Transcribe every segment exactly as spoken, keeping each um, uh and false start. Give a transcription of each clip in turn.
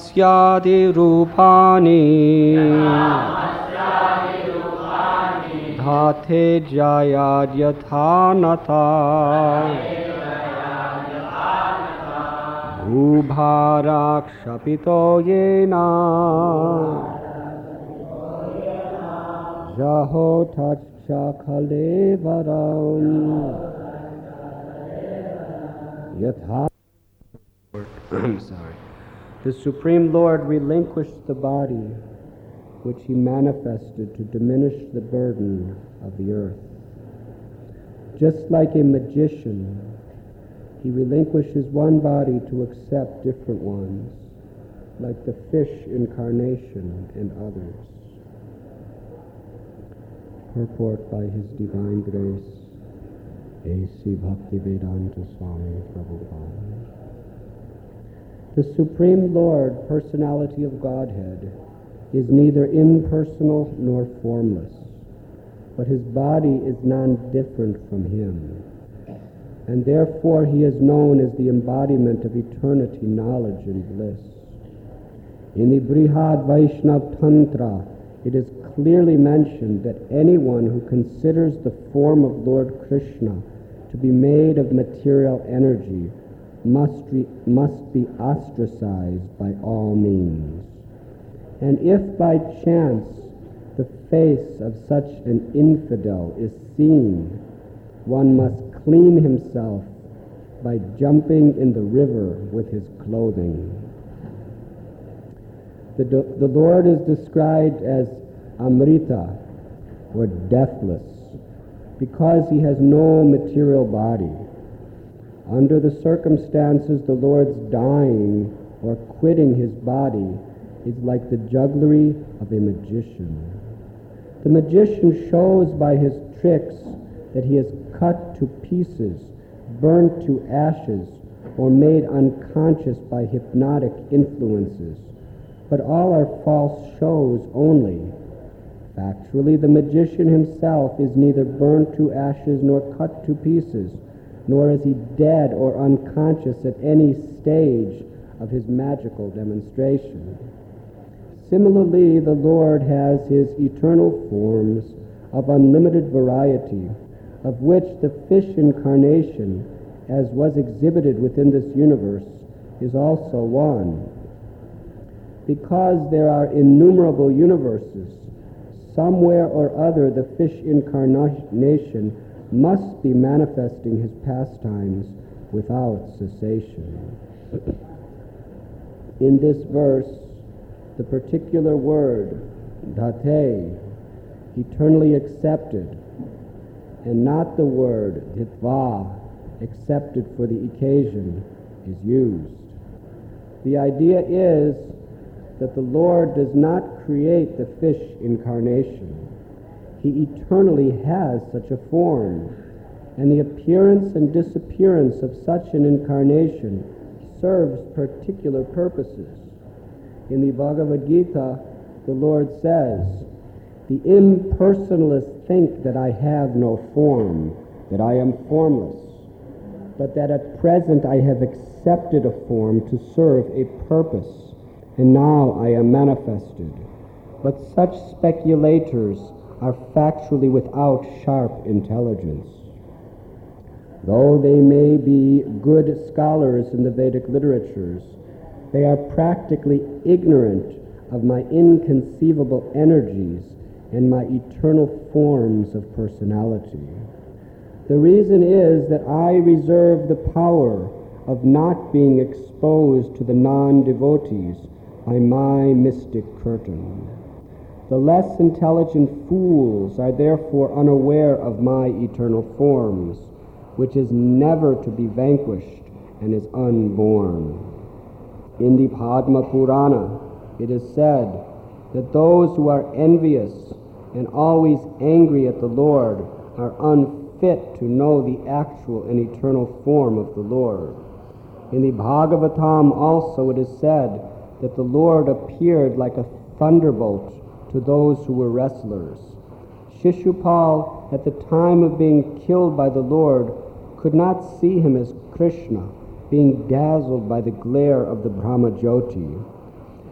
स्यादि रूपाणि धाते जायाद् यथा नता भूभाराक्षपितो येन जहो तच्चखलेवरम् यथा. I'm sorry. The Supreme Lord relinquished the body which he manifested to diminish the burden of the earth. Just like a magician, he relinquishes one body to accept different ones, like the fish incarnation and others. Purport by His Divine Grace, A C Bhaktivedanta Swami Prabhupada. The Supreme Lord, personality of Godhead, is neither impersonal nor formless, but his body is non-different from him, and therefore he is known as the embodiment of eternity, knowledge, and bliss. In the Brihad Vaishnav Tantra, it is clearly mentioned that anyone who considers the form of Lord Krishna to be made of material energy must, re- must be ostracized by all means. And if by chance the face of such an infidel is seen, one must clean himself by jumping in the river with his clothing. The, the Lord is described as Amrita, or deathless, because he has no material body. Under the circumstances, the Lord's dying or quitting his body is like the jugglery of a magician. The magician shows by his tricks that he is cut to pieces, burnt to ashes, or made unconscious by hypnotic influences. But all are false shows only. Factually, the magician himself is neither burnt to ashes nor cut to pieces, nor is he dead or unconscious at any stage of his magical demonstration. Similarly, the Lord has his eternal forms of unlimited variety, of which the fish incarnation, as was exhibited within this universe, is also one. Because there are innumerable universes, somewhere or other the fish incarnation must be manifesting his pastimes without cessation. In this verse, the particular word, dhate, eternally accepted, and not the word, dhitva, accepted for the occasion, is used. The idea is that the Lord does not create the fish incarnation. He eternally has such a form, and the appearance and disappearance of such an incarnation serves particular purposes. In the Bhagavad Gita, the Lord says, "The impersonalists think that I have no form, that I am formless, but that at present I have accepted a form to serve a purpose, and now I am manifested. But such speculators are factually without sharp intelligence. Though they may be good scholars in the Vedic literatures, they are practically ignorant of my inconceivable energies and my eternal forms of personality. The reason is that I reserve the power of not being exposed to the non-devotees by my mystic curtain. The less intelligent fools are therefore unaware of my eternal forms, which is never to be vanquished and is unborn." In the Padma Purana, it is said that those who are envious and always angry at the Lord are unfit to know the actual and eternal form of the Lord. In the Bhagavatam also it is said that the Lord appeared like a thunderbolt to those who were wrestlers. Shishupal, at the time of being killed by the Lord, could not see him as Krishna, being dazzled by the glare of the Brahmajyoti.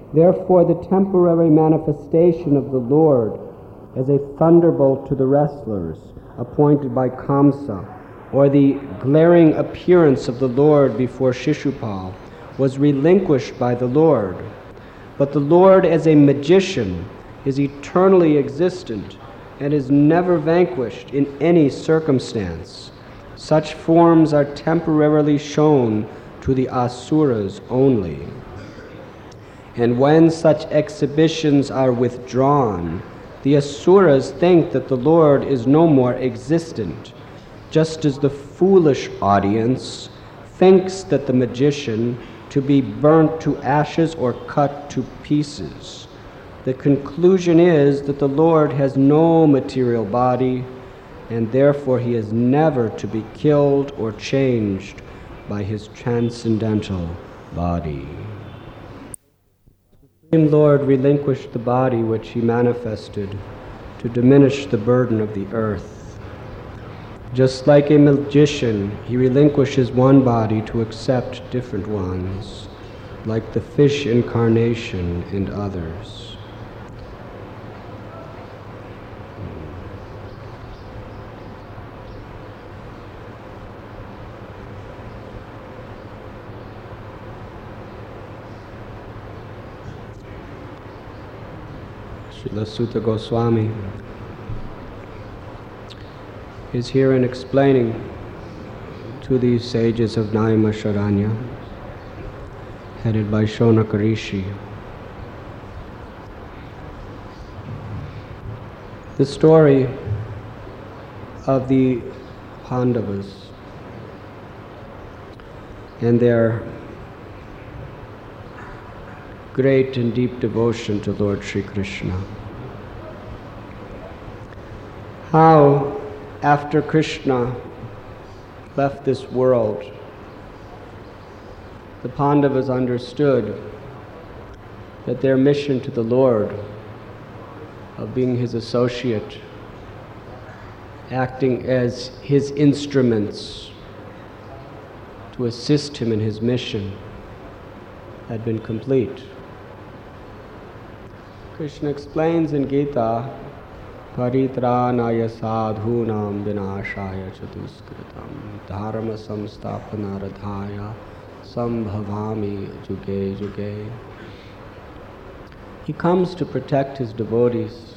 Therefore, the temporary manifestation of the Lord as a thunderbolt to the wrestlers appointed by Kamsa, or the glaring appearance of the Lord before Shishupal, was relinquished by the Lord. But the Lord as a magician is eternally existent and is never vanquished in any circumstance. Such forms are temporarily shown to the asuras only. And when such exhibitions are withdrawn, the asuras think that the Lord is no more existent, just as the foolish audience thinks that the magician to be burnt to ashes or cut to pieces. The conclusion is that the Lord has no material body, and therefore he is never to be killed or changed by his transcendental body. The Supreme Lord relinquished the body which he manifested to diminish the burden of the earth. Just like a magician, he relinquishes one body to accept different ones, like the fish incarnation and others. Srila Sutta Goswami is here in explaining to these sages of Naimisharanya, headed by Shonaka Rishi, the story of the Pandavas and their great and deep devotion to Lord Sri Krishna. How, after Krishna left this world, the Pandavas understood that their mission to the Lord of being his associate, acting as his instruments to assist him in his mission, had been complete. Krishna explains in Gita, Paritranaya sadhunam vinashaya chatuskritam dharma samstapanaradhaya sambhavami juge juge. He comes to protect his devotees,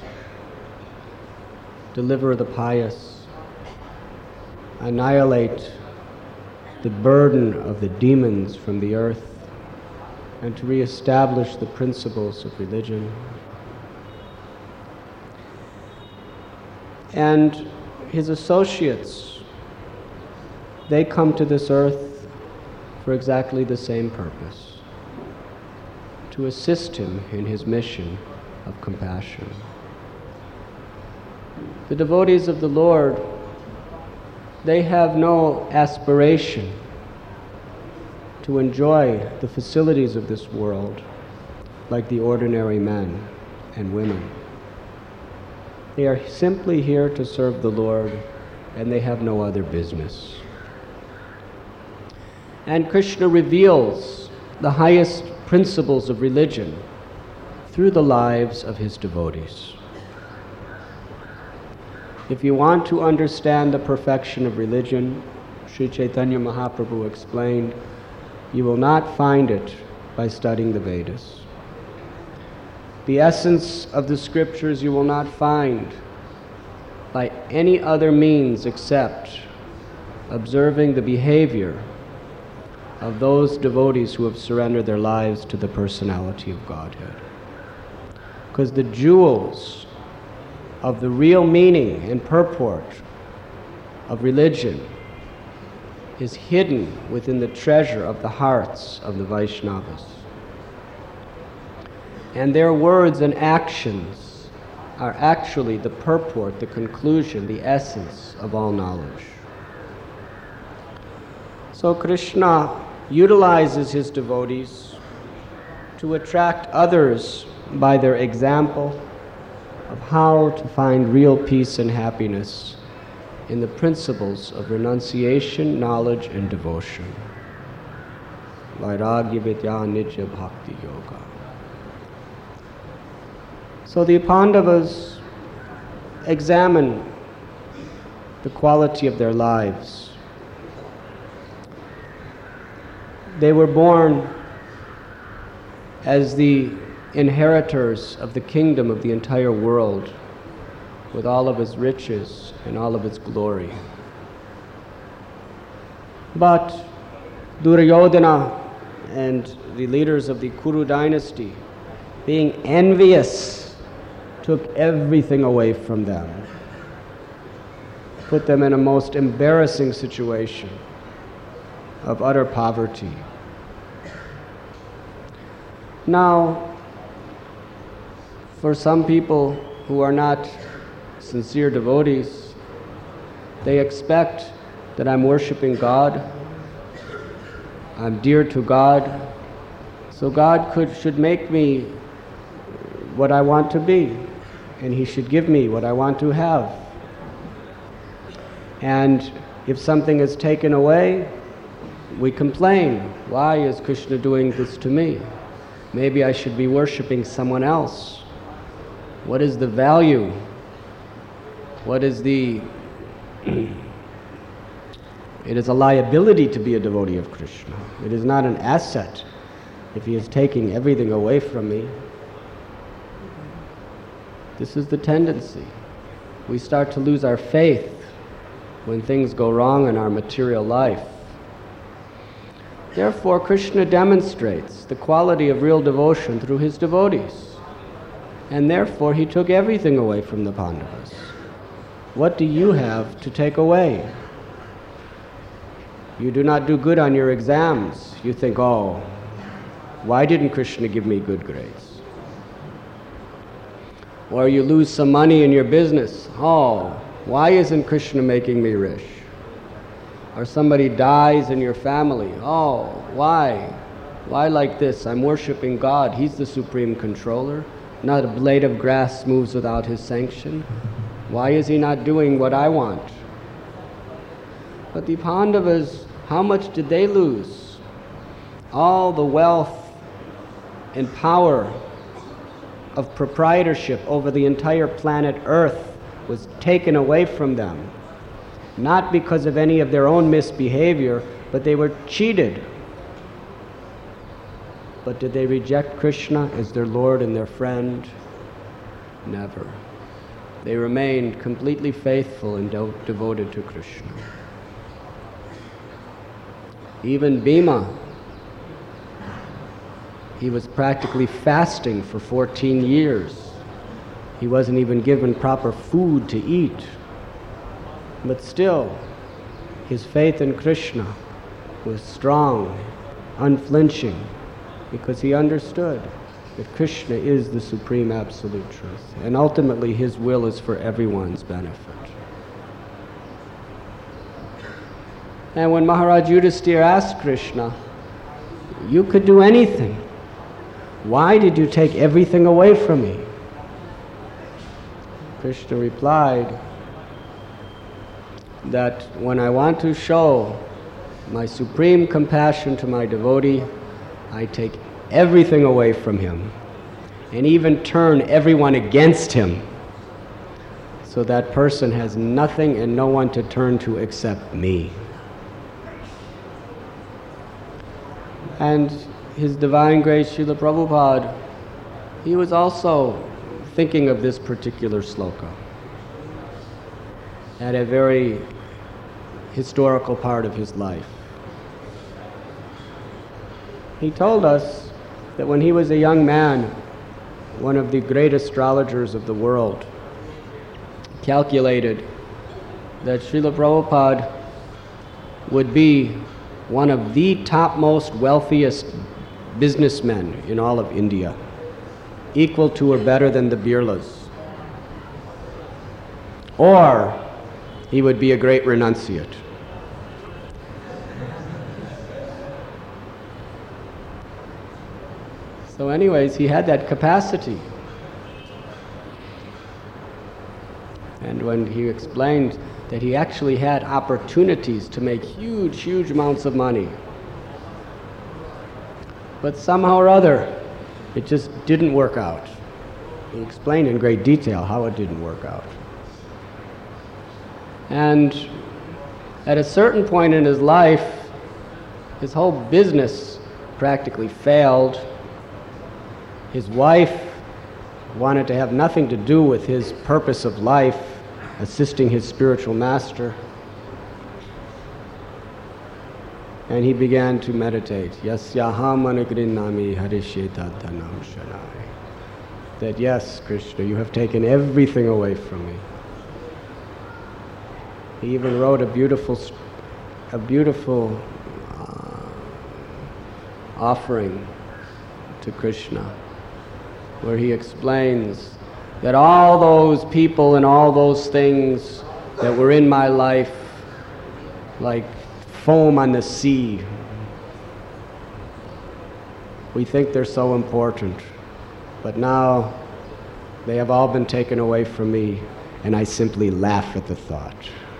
deliver the pious, annihilate the burden of the demons from the earth, and to reestablish the principles of religion. And his associates, they come to this earth for exactly the same purpose, to assist him in his mission of compassion. The devotees of the Lord, they have no aspiration to enjoy the facilities of this world like the ordinary men and women. They are simply here to serve the Lord, and they have no other business. And Krishna reveals the highest principles of religion through the lives of his devotees. If you want to understand the perfection of religion, Sri Chaitanya Mahaprabhu explained, you will not find it by studying the Vedas. The essence of the scriptures you will not find by any other means except observing the behavior of those devotees who have surrendered their lives to the personality of Godhead. Because the jewels of the real meaning and purport of religion is hidden within the treasure of the hearts of the Vaishnavas. And their words and actions are actually the purport, the conclusion, the essence of all knowledge. So Krishna utilizes his devotees to attract others by their example of how to find real peace and happiness in the principles of renunciation, knowledge, and devotion. Vairagya Vidya Nitya Bhakti Yoga. So the Pandavas examine the quality of their lives. They were born as the inheritors of the kingdom of the entire world, with all of its riches and all of its glory. But Duryodhana and the leaders of the Kuru dynasty, being envious, took everything away from them, put them in a most embarrassing situation of utter poverty. Now, for some people who are not sincere devotees, they expect that I'm worshiping God, I'm dear to God, so God could should make me what I want to be, and He should give me what I want to have. And if something is taken away, we complain. Why is Krishna doing this to me? Maybe I should be worshiping someone else. What is the value? What is the... It is a liability to be a devotee of Krishna. It is not an asset if He is taking everything away from me. This is the tendency. We start to lose our faith when things go wrong in our material life. Therefore, Krishna demonstrates the quality of real devotion through His devotees. And therefore, He took everything away from the Pandavas. What do you have to take away? You do not do good on your exams. You think, oh, why didn't Krishna give me good grades? Or you lose some money in your business. Oh, why isn't Krishna making me rich? Or somebody dies in your family. Oh, why? Why like this? I'm worshiping God. He's the supreme controller. Not a blade of grass moves without His sanction. Why is He not doing what I want? But the Pandavas, how much did they lose? All the wealth and power of proprietorship over the entire planet Earth was taken away from them. Not because of any of their own misbehavior, but they were cheated. But did they reject Krishna as their Lord and their friend? Never. They remained completely faithful and de- devoted to Krishna. Even Bhima, he was practically fasting for fourteen years. He wasn't even given proper food to eat. But still, his faith in Krishna was strong, unflinching, because he understood that Krishna is the supreme absolute truth, and ultimately His will is for everyone's benefit. And when Maharaj Yudhisthira asked Krishna, you could do anything. Why did you take everything away from me? Krishna replied that when I want to show my supreme compassion to my devotee, I take everything away from him and even turn everyone against him, so that person has nothing and no one to turn to except me. And His Divine Grace Srila Prabhupada, he was also thinking of this particular sloka at a very historical part of his life. He told us that when he was a young man, one of the great astrologers of the world calculated that Srila Prabhupada would be one of the topmost wealthiest businessmen in all of India, equal to or better than the Birlas. Or he would be a great renunciate. So anyways, he had that capacity. And when he explained that he actually had opportunities to make huge, huge amounts of money, but somehow or other, it just didn't work out. he explained in great detail how it didn't work out. And at a certain point in his life, his whole business practically failed. His wife wanted to have nothing to do with his purpose of life, assisting his spiritual master. And he began to meditate. Yasyaham anagrinami harishetadhanam shanai. That yes, Krishna, you have taken everything away from me. He even wrote a beautiful, a beautiful uh, offering to Krishna, where he explains that all those people and all those things that were in my life, like foam on the sea, we think they're so important, but now they have all been taken away from me, and I simply laugh at the thought.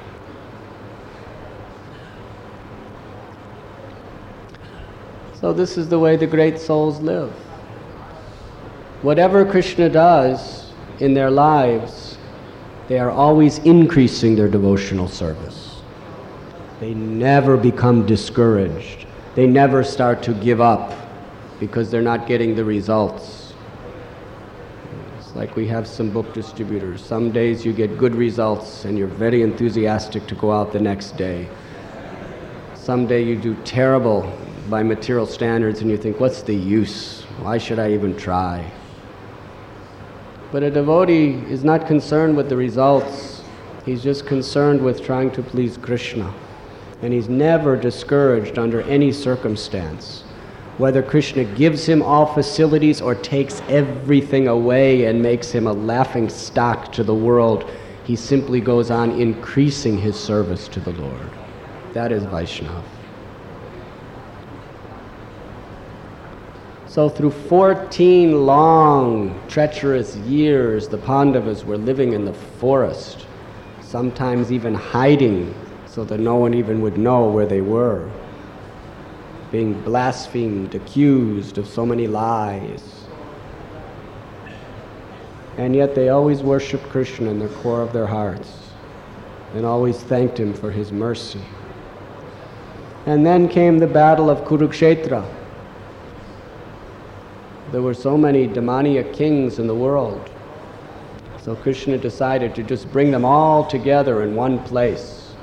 So this is the way the great souls live. Whatever Krishna does in their lives, they are always increasing their devotional service. They never become discouraged. They never start to give up because they're not getting the results. It's like we have some book distributors. Some days you get good results and you're very enthusiastic to go out the next day. Some day you do terrible by material standards and you think, what's the use? Why should I even try? But a devotee is not concerned with the results. He's just concerned with trying to please Krishna. And he's never discouraged under any circumstance. Whether Krishna gives him all facilities or takes everything away and makes him a laughing stock to the world, he simply goes on increasing his service to the Lord. That is Vaishnava. So through fourteen long, treacherous years, the Pandavas were living in the forest, sometimes even hiding so that no one even would know where they were, being blasphemed, accused of so many lies. And yet they always worshiped Krishna in the core of their hearts and always thanked him for his mercy. And then came the battle of Kurukshetra. There were so many demoniac kings in the world. So Krishna decided to just bring them all together in one place.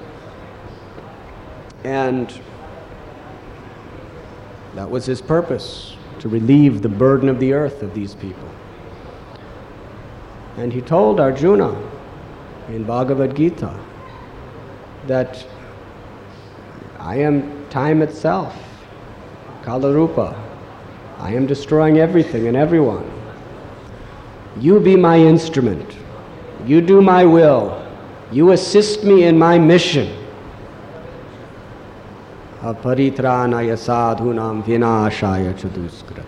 And that was his purpose, to relieve the burden of the earth of these people. And he told Arjuna in Bhagavad Gita that I am time itself, Kalarupa. I am destroying everything and everyone. You be my instrument. You do my will. You assist me in my mission. Aparitranaya sadhunam vinashaya chaduskratam.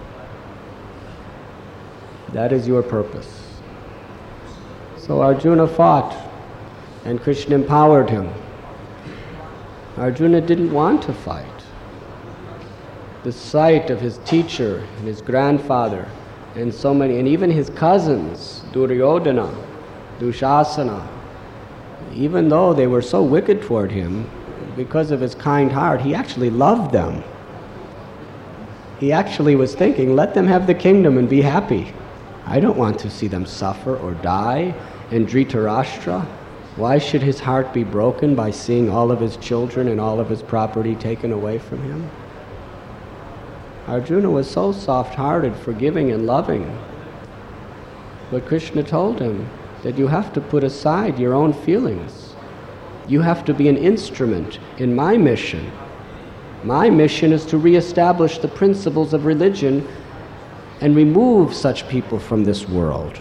That is your purpose. So Arjuna fought, and Krishna empowered him. Arjuna didn't want to fight. The sight of his teacher and his grandfather and so many, and even his cousins, Duryodhana, Dushasana, even though they were so wicked toward him, because of his kind heart, he actually loved them. He actually was thinking, let them have the kingdom and be happy. I don't want to see them suffer or die. And Dhritarashtra, why should his heart be broken by seeing all of his children and all of his property taken away from him? Arjuna was so soft-hearted, forgiving and loving. But Krishna told him that you have to put aside your own feelings. You have to be an instrument in my mission. My mission is to reestablish the principles of religion and remove such people from this world.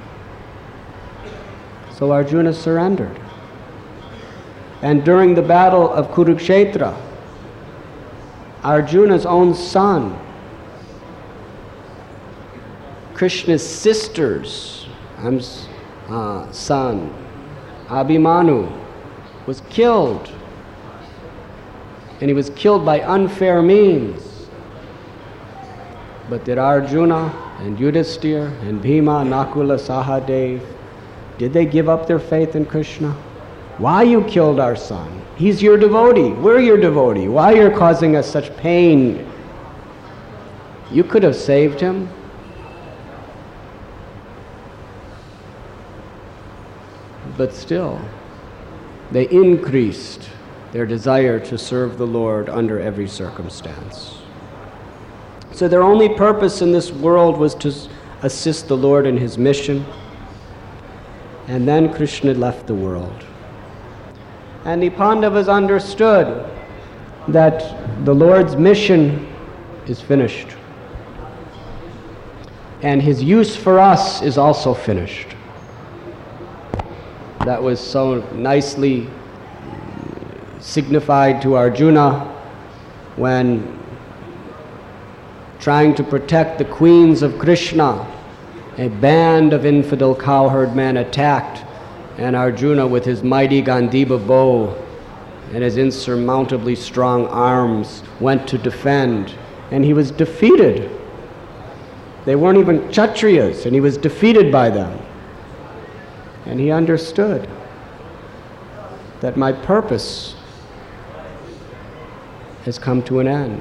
So Arjuna surrendered. And during the battle of Kurukshetra, Arjuna's own son, Krishna's sister's uh, son, Abhimanyu, was killed. And he was killed by unfair means. But did Arjuna and Yudhisthira and Bhima, Nakula, Sahadev, did they give up their faith in Krishna? Why you killed our son? He's your devotee. We're your devotee. Why you're causing us such pain? You could have saved him. But still, they increased their desire to serve the Lord under every circumstance. So their only purpose in this world was to assist the Lord in his mission. And then Krishna left the world. And the Pandavas understood that the Lord's mission is finished. And his use for us is also finished. That was so nicely signified to Arjuna when, trying to protect the queens of Krishna, a band of infidel cowherd men attacked, and Arjuna, with his mighty Gandiva bow and his insurmountably strong arms, went to defend, and he was defeated. They weren't even Kshatriyas, and he was defeated by them. And he understood that my purpose has come to an end.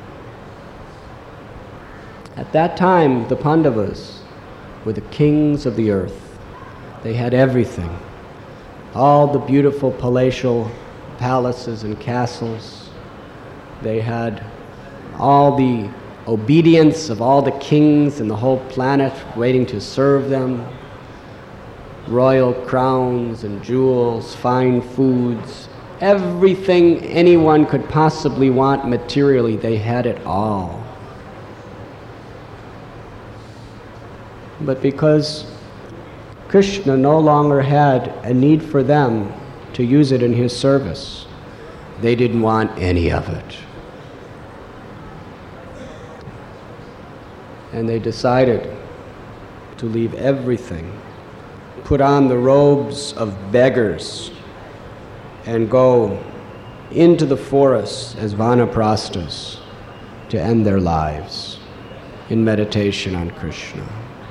At that time, the Pandavas were the kings of the earth. They had everything, all the beautiful palatial palaces and castles. They had all the obedience of all the kings in the whole planet waiting to serve them. Royal crowns and jewels, fine foods, everything anyone could possibly want materially, they had it all. But because Krishna no longer had a need for them to use it in his service, they didn't want any of it. And they decided to leave everything, put on the robes of beggars, and go into the forests as vanaprasthas to end their lives in meditation on Krishna.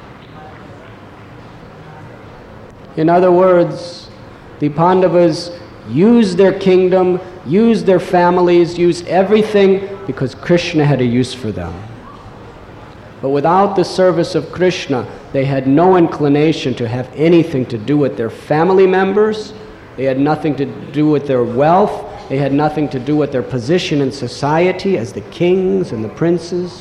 In other words, the Pandavas used their kingdom, used their families, used everything because Krishna had a use for them. But without the service of Krishna, they had no inclination to have anything to do with their family members. They had nothing to do with their wealth. They had nothing to do with their position in society as the kings and the princes.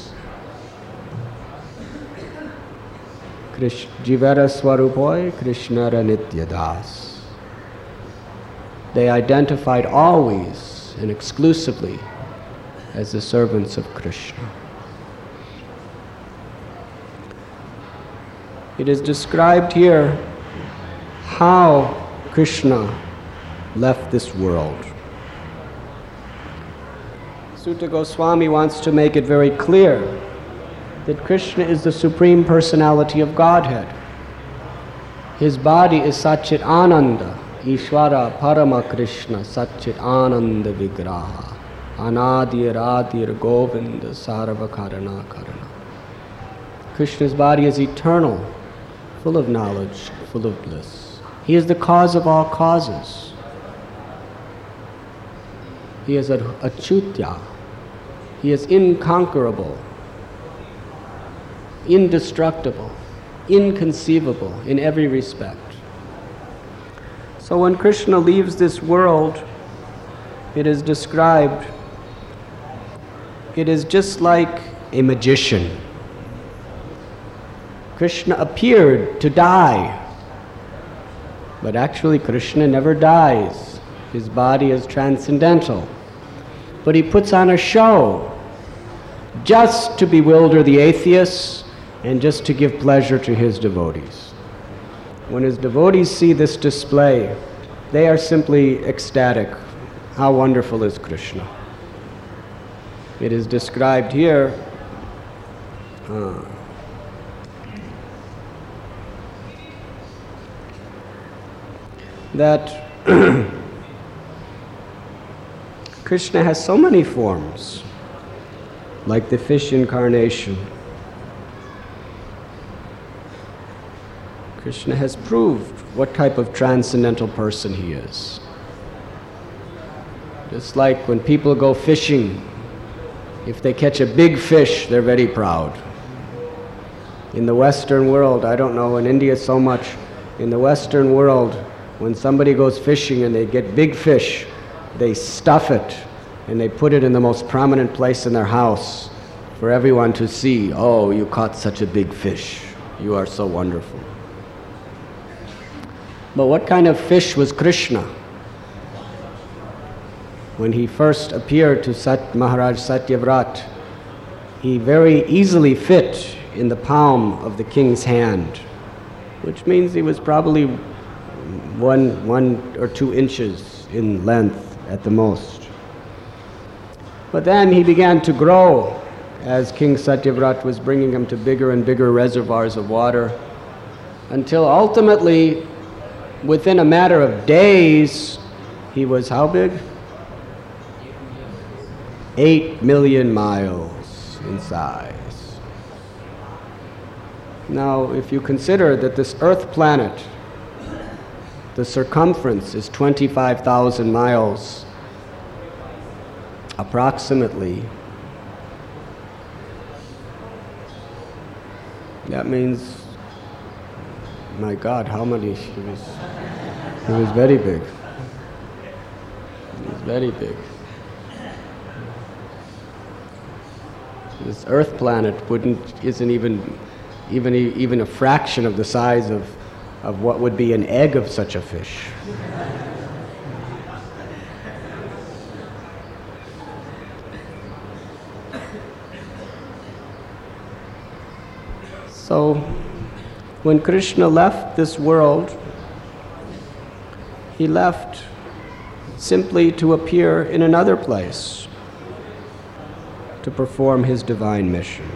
Jivara Swarupoi Krishnara Nityadas. They identified always and exclusively as the servants of Krishna. It is described here how Krishna left this world. Sutta Goswami wants to make it very clear that Krishna is the Supreme Personality of Godhead. His body is Satchit Ananda, Ishvara Parama Krishna, Satchit Ananda Vigraha, Anadir Adir Govinda Sarva Karana Karana. Krishna's body is eternal, full of knowledge, full of bliss. He is the cause of all causes. He is Achutya. He is inconquerable, indestructible, inconceivable in every respect. So when Krishna leaves this world, it is described, it is just like a magician. Krishna appeared to die, but actually Krishna never dies. His body is transcendental. But he puts on a show just to bewilder the atheists and just to give pleasure to his devotees. When his devotees see this display, they are simply ecstatic. How wonderful is Krishna? It is described here uh, that Krishna has so many forms, like the fish incarnation. Krishna has proved what type of transcendental person he is. Just like when people go fishing, if they catch a big fish, they're very proud. In the Western world, I don't know in India so much, in the Western world, when somebody goes fishing and they get big fish, they stuff it and they put it in the most prominent place in their house for everyone to see. Oh, you caught such a big fish. You are so wonderful. But what kind of fish was Krishna? When he first appeared to Sat Maharaj Satyavrat, he very easily fit in the palm of the king's hand, which means he was probably one, one or two inches in length at the most. But then he began to grow as King Satyavrat was bringing him to bigger and bigger reservoirs of water, until ultimately, within a matter of days, he was how big? Eight million miles in size. Now, if you consider that this Earth planet, the circumference is twenty-five thousand miles, approximately, that means, my God, how many? He was, he was very big. He was very big. This Earth planet wouldn't isn't even even even a fraction of the size of of what would be an egg of such a fish. So, when Krishna left this world, he left simply to appear in another place to perform his divine mission.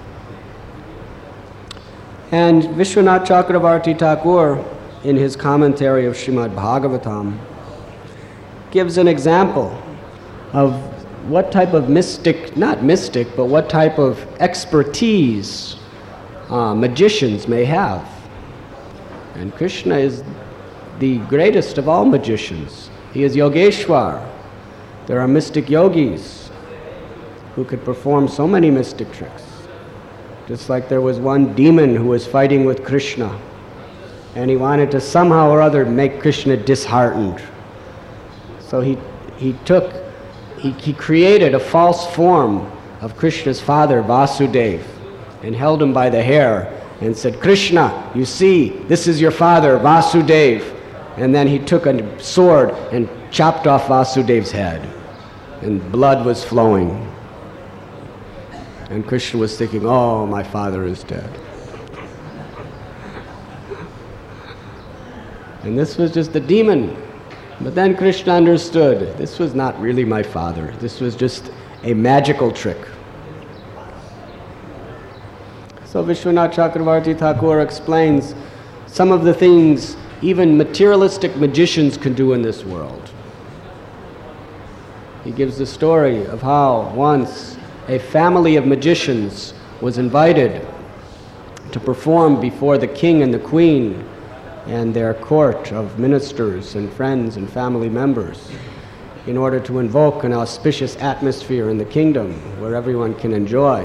And Vishwanath Chakravarti Thakur, in his commentary of Srimad Bhagavatam, gives an example of what type of mystic, not mystic, but what type of expertise uh, magicians may have. And Krishna is the greatest of all magicians. He is Yogeshwar. There are mystic yogis who could perform so many mystic tricks. Just like there was one demon who was fighting with Krishna, and he wanted to somehow or other make Krishna disheartened. So he he took, he, he created a false form of Krishna's father, Vasudeva, and held him by the hair and said, "Krishna, you see, this is your father, Vasudeva." And then he took a sword and chopped off Vasudeva's head, and blood was flowing. And Krishna was thinking, "Oh, my father is dead." And this was just a demon. But then Krishna understood, this was not really my father. This was just a magical trick. So Vishwanath Chakravarti Thakur explains some of the things even materialistic magicians can do in this world. He gives the story of how once a family of magicians was invited to perform before the king and the queen and their court of ministers and friends and family members in order to invoke an auspicious atmosphere in the kingdom where everyone can enjoy.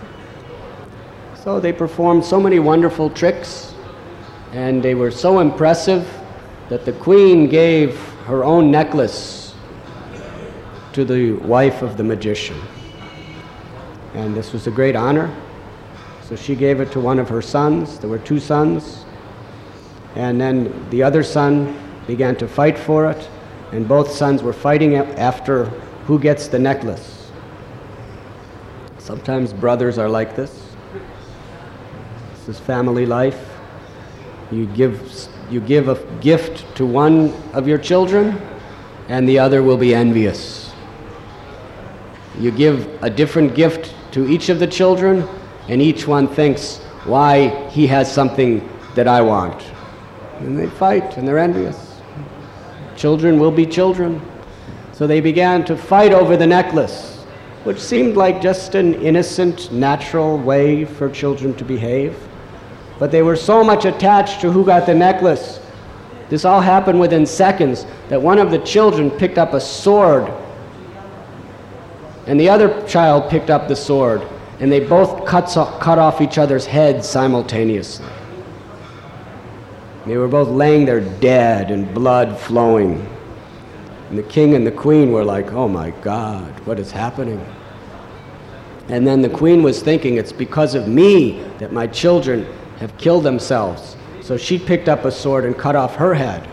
So they performed so many wonderful tricks, and they were so impressive that the queen gave her own necklace to the wife of the magician. And this was a great honor. So she gave it to one of her sons. There were two sons. And then the other son began to fight for it. And both sons were fighting after who gets the necklace. Sometimes brothers are like this. This is family life. You give, you give a gift to one of your children, and the other will be envious. You give a different gift to each of the children, and each one thinks, why he has something that I want. And they fight, and they're envious. Children will be children. So they began to fight over the necklace, which seemed like just an innocent, natural way for children to behave. But they were so much attached to who got the necklace. This all happened within seconds, that one of the children picked up a sword, and the other child picked up the sword, and they both cut, cut off each other's heads simultaneously. They were both laying there dead and blood flowing. And the king and the queen were like, oh my God, what is happening? And then the queen was thinking, it's because of me that my children have killed themselves. So she picked up a sword and cut off her head.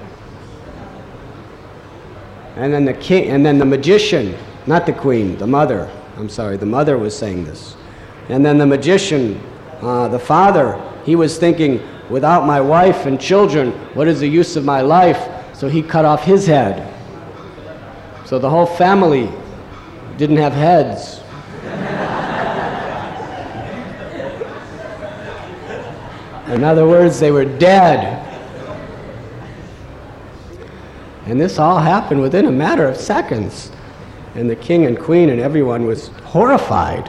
And then the king, and then the magician, not the queen, the mother, I'm sorry, the mother was saying this. And then the magician, uh, the father, he was thinking, without my wife and children, what is the use of my life? So he cut off his head. So the whole family didn't have heads. In other words, they were dead. And this all happened within a matter of seconds. And the king and queen and everyone was horrified.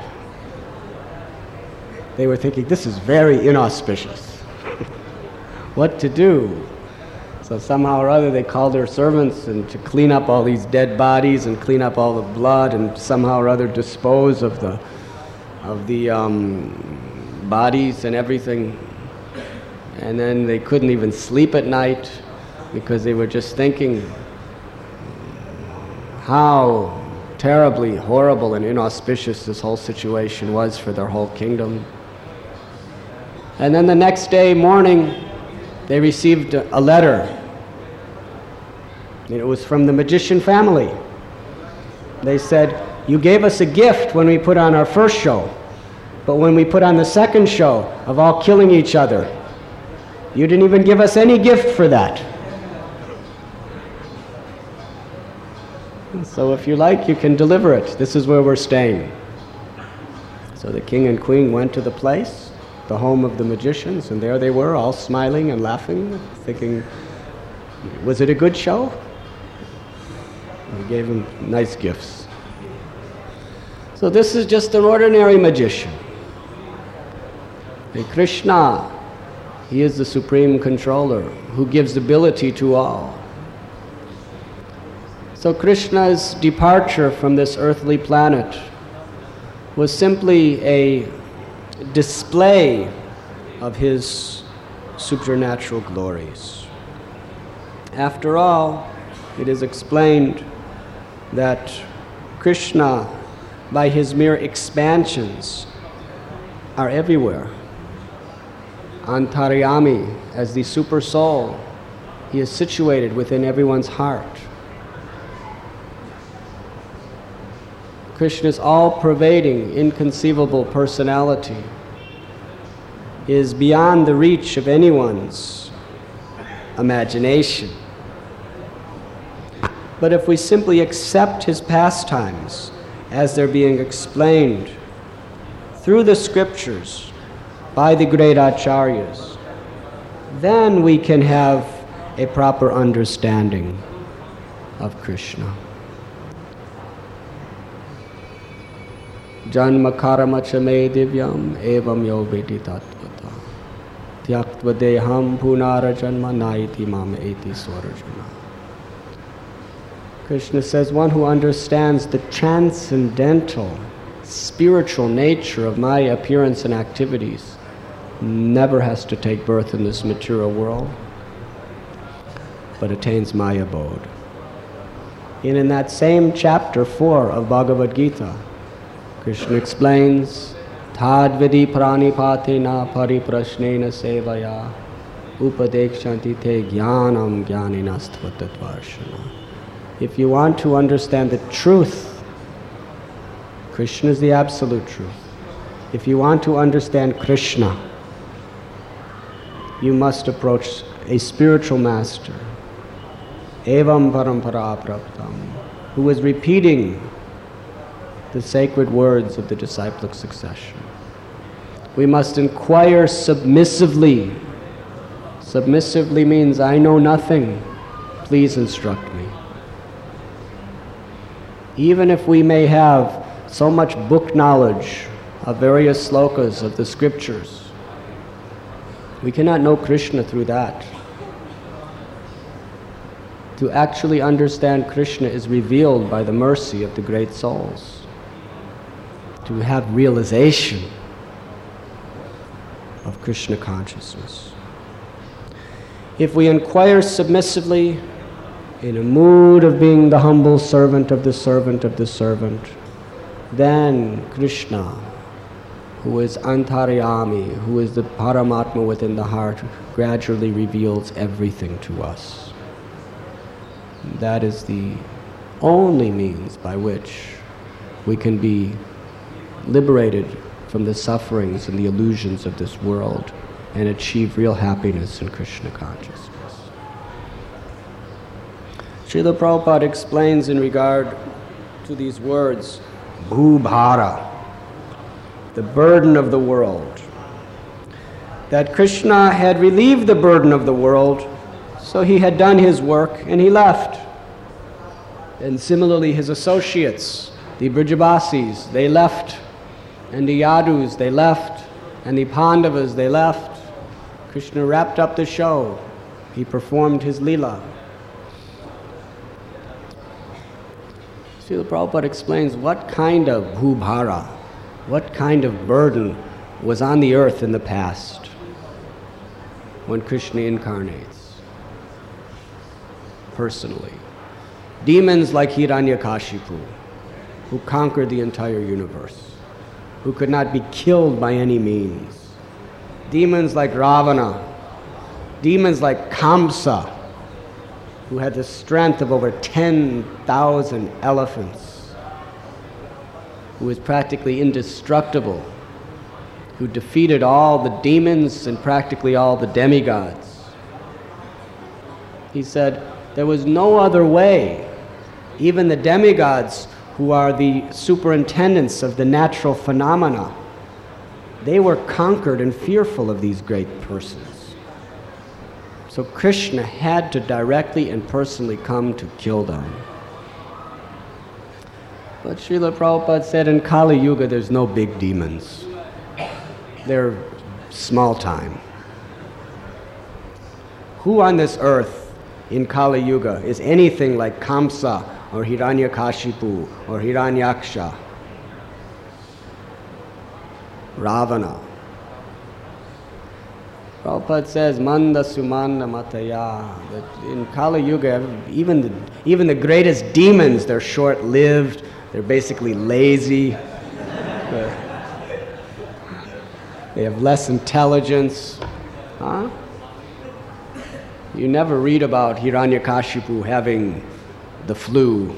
They were thinking, this is very inauspicious. What to do? So somehow or other they called their servants and to clean up all these dead bodies and clean up all the blood and somehow or other dispose of the of the um, bodies and everything. And then they couldn't even sleep at night because they were just thinking how terribly horrible and inauspicious this whole situation was for their whole kingdom. And then the next day morning, they received a letter. It was from the magician family. They said, you gave us a gift when we put on our first show, but when we put on the second show of all killing each other, you didn't even give us any gift for that. So if you like, you can deliver it. This is where we're staying. So the king and queen went to the place, the home of the magicians, and there they were, all smiling and laughing, thinking, was it a good show? We gave them nice gifts. So this is just an ordinary magician. And Krishna, he is the supreme controller who gives ability to all. So Krishna's departure from this earthly planet was simply a display of his supernatural glories. After all, it is explained that Krishna, by his mere expansions, are everywhere. Antaryami, as the super soul, he is situated within everyone's heart. Krishna's all-pervading, inconceivable personality is beyond the reach of anyone's imagination. But if we simply accept his pastimes as they're being explained through the scriptures by the great acharyas, then we can have a proper understanding of Krishna. Janma karma cha me divyam evam yo vedi tattvata tyaktva deham punara janma naiti mam eti swarajana. Krishna says, one who understands the transcendental, spiritual nature of my appearance and activities never has to take birth in this material world, but attains my abode. And in that same chapter four of Bhagavad Gita, Krishna explains, Tadvidi pranipatena pariprashnena sevaya upadekshanti te jnanam jnaninastvatatvarshana. If you want to understand the truth, Krishna is the absolute truth. If you want to understand Krishna, you must approach a spiritual master, evam parampara praptam, who is repeating the sacred words of the disciplic succession. We must inquire submissively. Submissively means, I know nothing, please instruct me. Even if we may have so much book knowledge of various slokas of the scriptures, We cannot know Krishna through that. To actually understand Krishna is revealed by the mercy of the great souls. To have realization of Krishna consciousness. If we inquire submissively, in a mood of being the humble servant of the servant of the servant, then Krishna, who is Antaryami, who is the Paramatma within the heart, gradually reveals everything to us. That is the only means by which we can be liberated from the sufferings and the illusions of this world and achieve real happiness in Krishna consciousness. Srila Prabhupada explains in regard to these words, Bhubhara, the burden of the world, that Krishna had relieved the burden of the world, so he had done his work and he left. And similarly his associates, the Brijabasis, they left, and the Yadus, they left, and the Pandavas, they left. Krishna wrapped up the show. He performed his Leela. Srila Prabhupada explains what kind of bhubhara, what kind of burden was on the earth in the past when Krishna incarnates personally. Demons like Hiranyakashipu, who conquered the entire universe, who could not be killed by any means. Demons like Ravana, demons like Kamsa, who had the strength of over ten thousand elephants, who was practically indestructible, who defeated all the demons and practically all the demigods. He said there was no other way. Even the demigods, who are the superintendents of the natural phenomena, they were conquered and fearful of these great persons. So Krishna had to directly and personally come to kill them. But Srila Prabhupada said in Kali Yuga there's no big demons. They're small time. Who on this earth in Kali Yuga is anything like Kamsa or Hiranyakashipu or Hiranyaksha? Ravana. Prabhupada says, Manda Sumanda Mataya, that in Kali Yuga, even the, even the greatest demons, they're short-lived, they're basically lazy, they have less intelligence. Huh? You never read about Hiranyakashipu having the flu,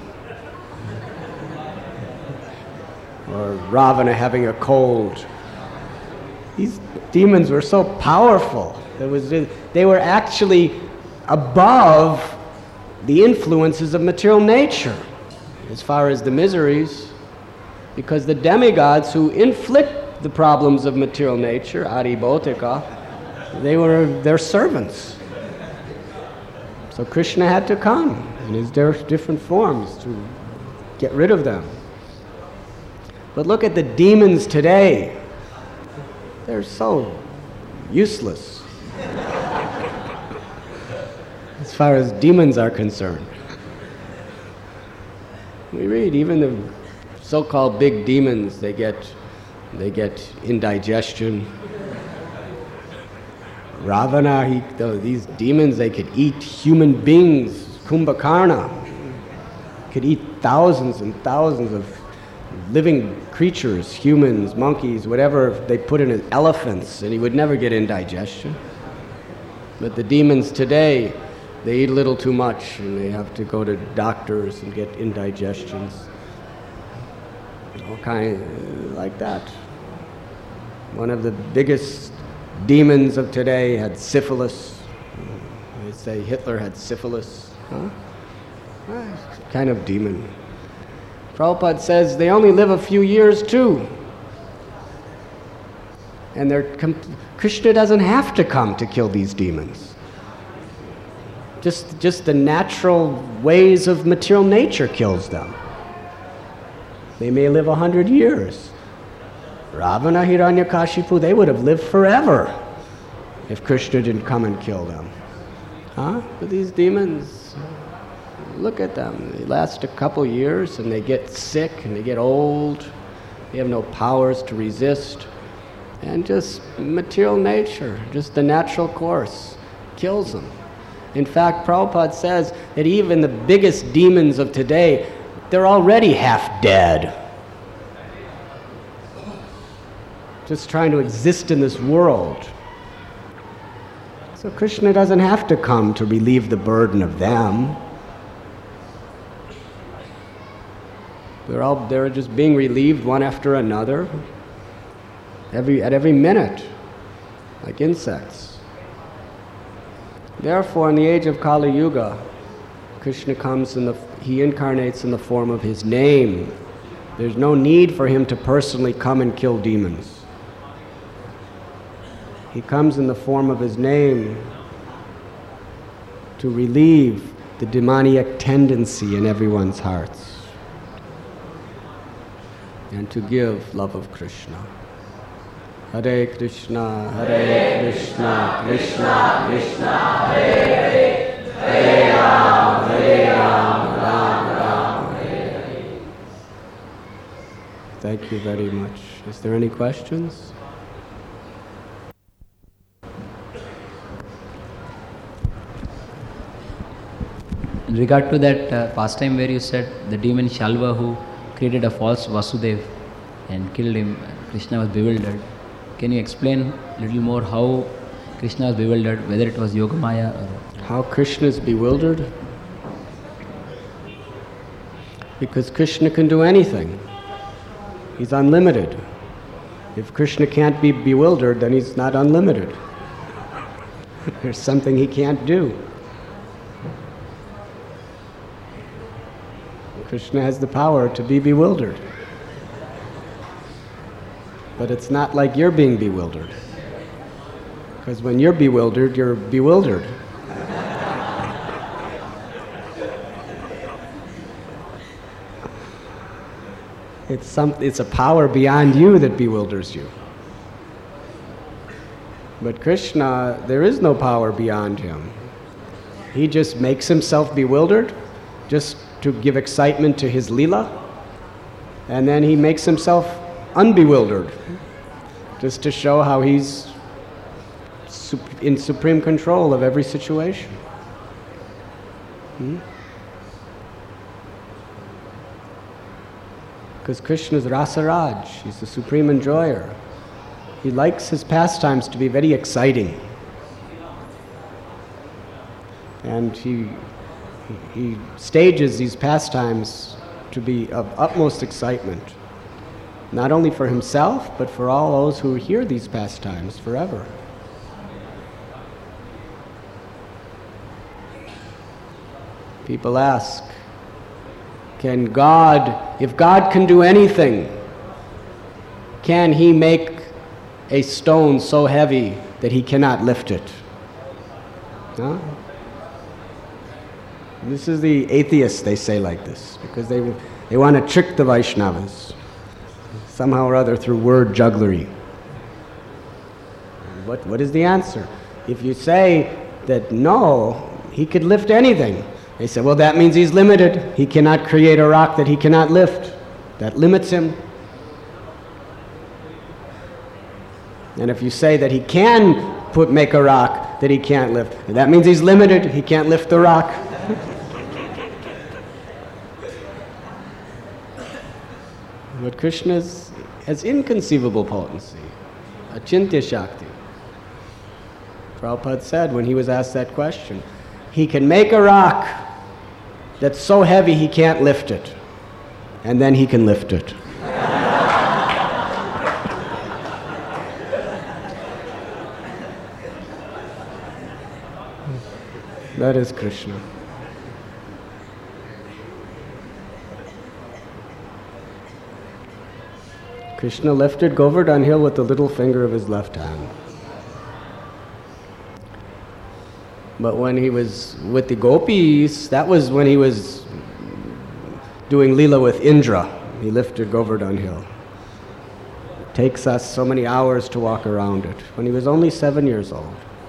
or Ravana having a cold. These demons were so powerful. It was, they were actually above the influences of material nature as far as the miseries, because the demigods who inflict the problems of material nature, Adi Bhotika, they were their servants. So Krishna had to come in his different forms to get rid of them. But look at the demons today. They're so useless as far as demons are concerned. We read even the so-called big demons, they get they get indigestion. Ravana, he, the, these demons, they could eat human beings. Kumbhakarna could eat thousands and thousands of living creatures, humans, monkeys, whatever they put in his elephants, and he would never get indigestion. But the demons today, they eat a little too much, and they have to go to doctors and get indigestions. All kind like that. One of the biggest demons of today had syphilis. They say Hitler had syphilis. Huh? Ah, kind of demon. Prabhupada says they only live a few years too. And they're com- Krishna doesn't have to come to kill these demons. Just, just the natural ways of material nature kills them. They may live a hundred years. Ravana, Hiranyakashipu, they would have lived forever. if Krishna didn't come and kill them. Huh? But these demons, look at them. They last a couple years and they get sick and they get old. They have no powers to resist. And just material nature, just the natural course, kills them. In fact, Prabhupada says that even the biggest demons of today, they're already half dead. Just trying to exist in this world. So Krishna doesn't have to come to relieve the burden of them. They're all they're just being relieved one after another, every at every minute, like insects. Therefore, in the age of Kali Yuga, Krishna comes in the he incarnates in the form of his name. There's no need for him to personally come and kill demons. He comes in the form of his name to relieve the demoniac tendency in everyone's hearts and to give love of Krishna. Hare Krishna, Hare Krishna, Krishna Krishna, Hare Hare, Hare Ram, Hare Ram, Ram Ram, Hare Hare. Thank you very much. Is there any questions? In regard to that uh, pastime where you said the demon Shalva who created a false Vasudev and killed him, Krishna was bewildered. Can you explain a little more how Krishna was bewildered, whether it was Yogamaya or... How Krishna is bewildered? Because Krishna can do anything. He's unlimited. If Krishna can't be bewildered, then he's not unlimited. There's something he can't do. Krishna has the power to be bewildered. But it's not like you're being bewildered. Because when you're bewildered, you're bewildered. It's some, it's a power beyond you that bewilders you. But Krishna, there is no power beyond him. He just makes himself bewildered, just to give excitement to his lila, and then he makes himself unbewildered, just to show how he's sup- in supreme control of every situation. Hmm? Because Krishna is Rasaraj, he's the supreme enjoyer. He likes his pastimes to be very exciting. And he He stages these pastimes to be of utmost excitement, not only for himself, but for all those who hear these pastimes forever. People ask, can God, if God can do anything, can he make a stone so heavy that he cannot lift it? Huh? This is the atheists, they say like this, because they they want to trick the Vaishnavas, somehow or other through word jugglery. What, what is the answer? If you say that no, he could lift anything, they say, well, that means he's limited. He cannot create a rock that he cannot lift. That limits him. And if you say that he can put make a rock that he can't lift, that means he's limited. He can't lift the rock. But Krishna is, has inconceivable potency, achintya shakti. Prabhupada said when he was asked that question, he can make a rock that's so heavy he can't lift it, and then he can lift it. That is Krishna. Krishna lifted Govardhan Hill with the little finger of his left hand. But when he was with the gopis, that was when he was doing Leela with Indra. He lifted Govardhan Hill. It takes us so many hours to walk around it, when he was only seven years old.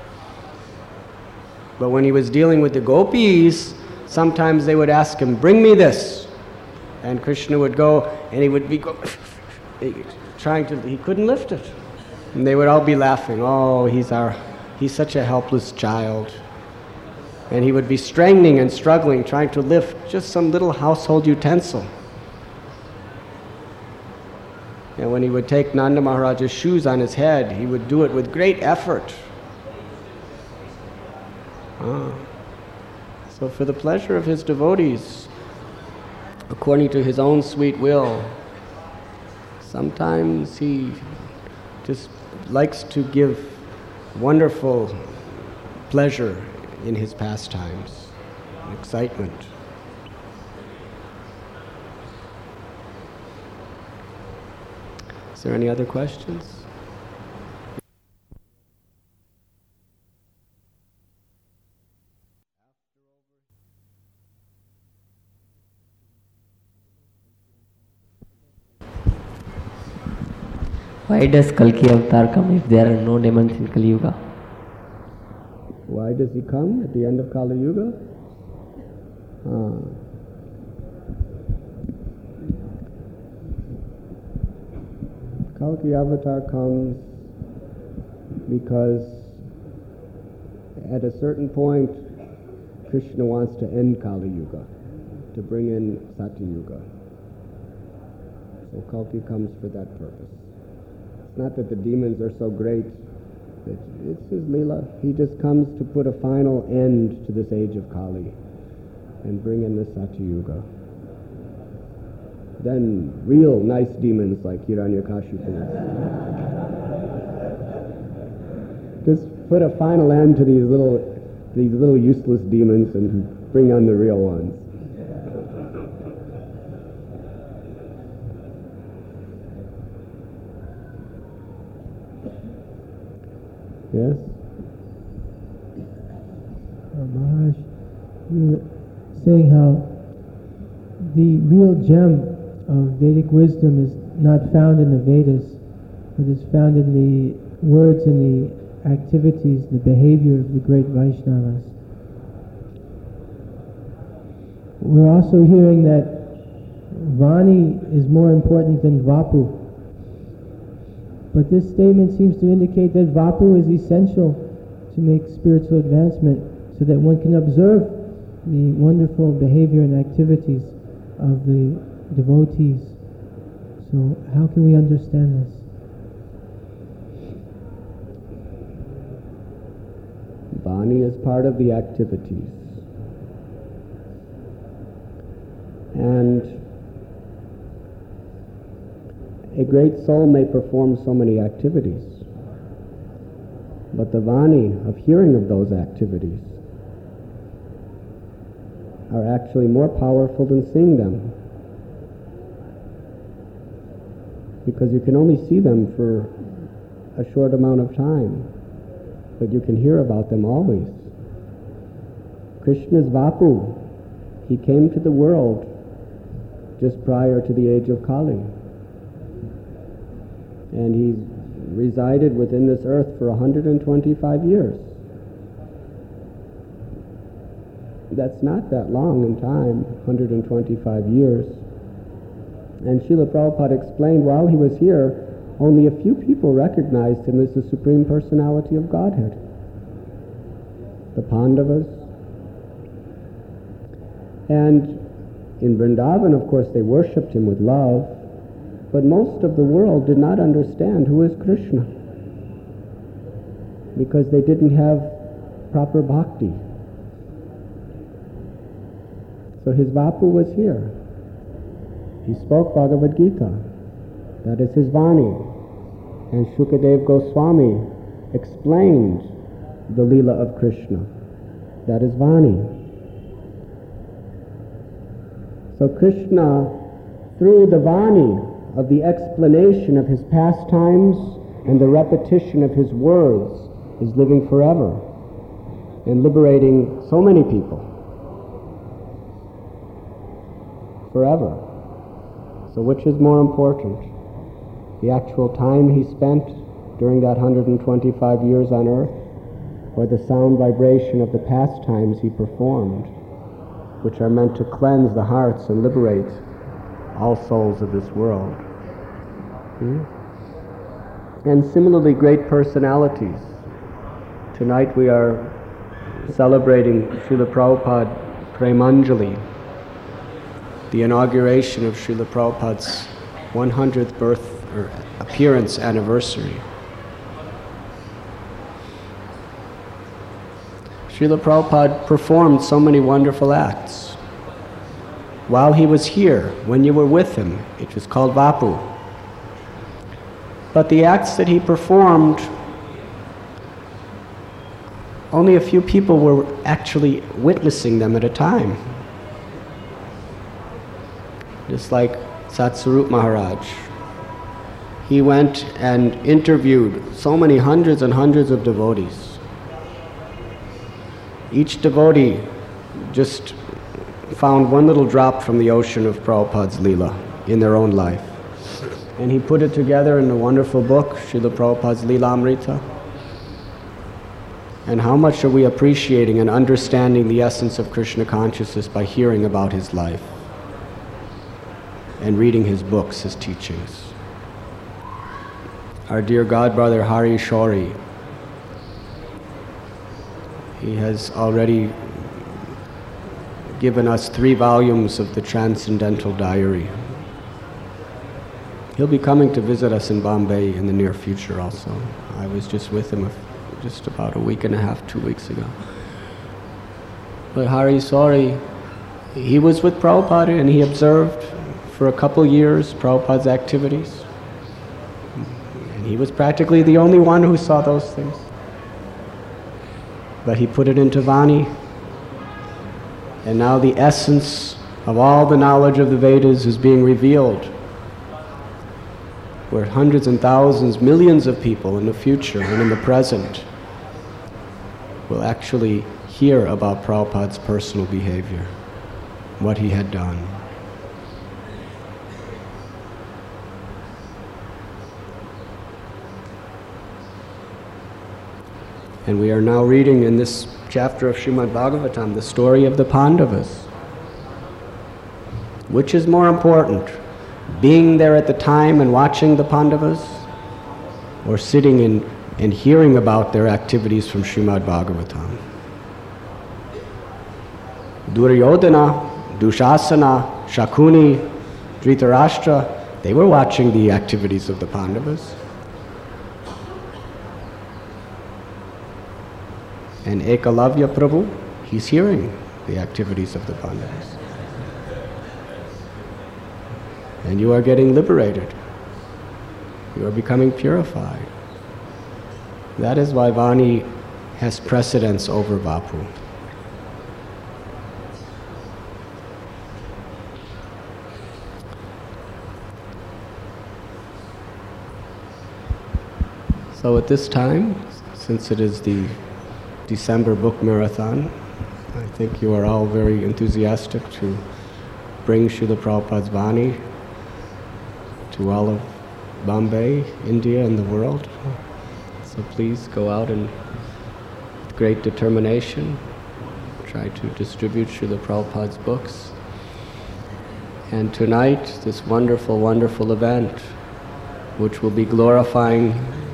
But when he was dealing with the gopis, sometimes they would ask him, bring me this. And Krishna would go, and he would be go trying to, he couldn't lift it. And they would all be laughing, oh, he's our, he's such a helpless child. And he would be straining and struggling, trying to lift just some little household utensil. And when he would take Nanda Maharaj's shoes on his head, he would do it with great effort. Ah. So for the pleasure of his devotees, according to his own sweet will, sometimes he just likes to give wonderful pleasure in his pastimes, excitement. Is there any other questions? Why does Kalki Avatar come if there are no demons in Kali Yuga? Why does he come at the end of Kali Yuga? Ah. Kalki Avatar comes because at a certain point Krishna wants to end Kali Yuga, to bring in Satya Yuga. So Kalki comes for that purpose. It's not that the demons are so great, it's his Leela. He just comes to put a final end to this age of Kali and bring in the Satya Yuga. Then real nice demons like Hiranyakashipu. Just put a final end to these little, these little useless demons and bring on the real ones. Yes? Uh, Maharaj, you were saying how the real gem of Vedic wisdom is not found in the Vedas, but is found in the words and the activities, the behavior of the great Vaishnavas. We're also hearing that Vani is more important than Vapu. But this statement seems to indicate that Vapu is essential to make spiritual advancement, so that one can observe the wonderful behavior and activities of the devotees. So how can we understand this? Vani is part of the activities. And a great soul may perform so many activities, but the Vani of hearing of those activities are actually more powerful than seeing them, because you can only see them for a short amount of time, but you can hear about them always. Krishna's Vapu, he came to the world just prior to the age of Kali. And he resided within this earth for one hundred twenty-five years. That's not that long in time, one hundred twenty-five years. And Srila Prabhupada explained while he was here, only a few people recognized him as the Supreme Personality of Godhead. The Pandavas. And in Vrindavan, of course, they worshipped him with love. But most of the world did not understand who is Krishna, because they didn't have proper bhakti. So his Vapu was here. He spoke Bhagavad Gita. That is his Vani. And Shukadev Goswami explained the Leela of Krishna. That is Vani. So Krishna, through the Vani of the explanation of his pastimes and the repetition of his words, is living forever and liberating so many people. Forever. So which is more important? The actual time he spent during that one hundred twenty-five years on earth, or the sound vibration of the pastimes he performed, which are meant to cleanse the hearts and liberate all souls of this world. Hmm? And similarly, great personalities. Tonight we are celebrating Srila Prabhupada Premanjali, the inauguration of Srila Prabhupada's one hundredth birth or appearance anniversary. Srila Prabhupada performed so many wonderful acts. While he was here, when you were with him, it was called Vapu. But the acts that he performed, only a few people were actually witnessing them at a time. Just like Satsarup Maharaj. He went and interviewed so many hundreds and hundreds of devotees. Each devotee just found one little drop from the ocean of Prabhupada's Leela in their own life. And he put it together in a wonderful book, Srila Prabhupada's Leelamrita. And how much are we appreciating and understanding the essence of Krishna consciousness by hearing about his life and reading his books, his teachings. Our dear godbrother Hari Shori, he has already given us three volumes of the Transcendental Diary. He'll be coming to visit us in Bombay in the near future also. I was just with him just about a week and a half, two weeks ago. But Hari Shori, he was with Prabhupada and he observed for a couple years Prabhupada's activities. And he was practically the only one who saw those things. But he put it into Vani. And now the essence of all the knowledge of the Vedas is being revealed, where hundreds and thousands, millions of people in the future and in the present will actually hear about Prabhupada's personal behavior, what he had done. And we are now reading in this chapter of Srimad Bhagavatam the story of the Pandavas. Which is more important, being there at the time and watching the Pandavas, or sitting in, and hearing about their activities from Srimad Bhagavatam? Duryodhana, Dushasana, Shakuni, Dhritarashtra, they were watching the activities of the Pandavas. And Ekalavya Prabhu, he's hearing the activities of the Pandavas. And you are getting liberated. You are becoming purified. That is why Vani has precedence over Vapu. So at this time, since it is the December book marathon, I think you are all very enthusiastic to bring Srila Prabhupada's Vani to all of Bombay, India, and the world. So please go out and with great determination try to distribute Srila Prabhupada's books. And tonight, this wonderful, wonderful event, which will be glorifying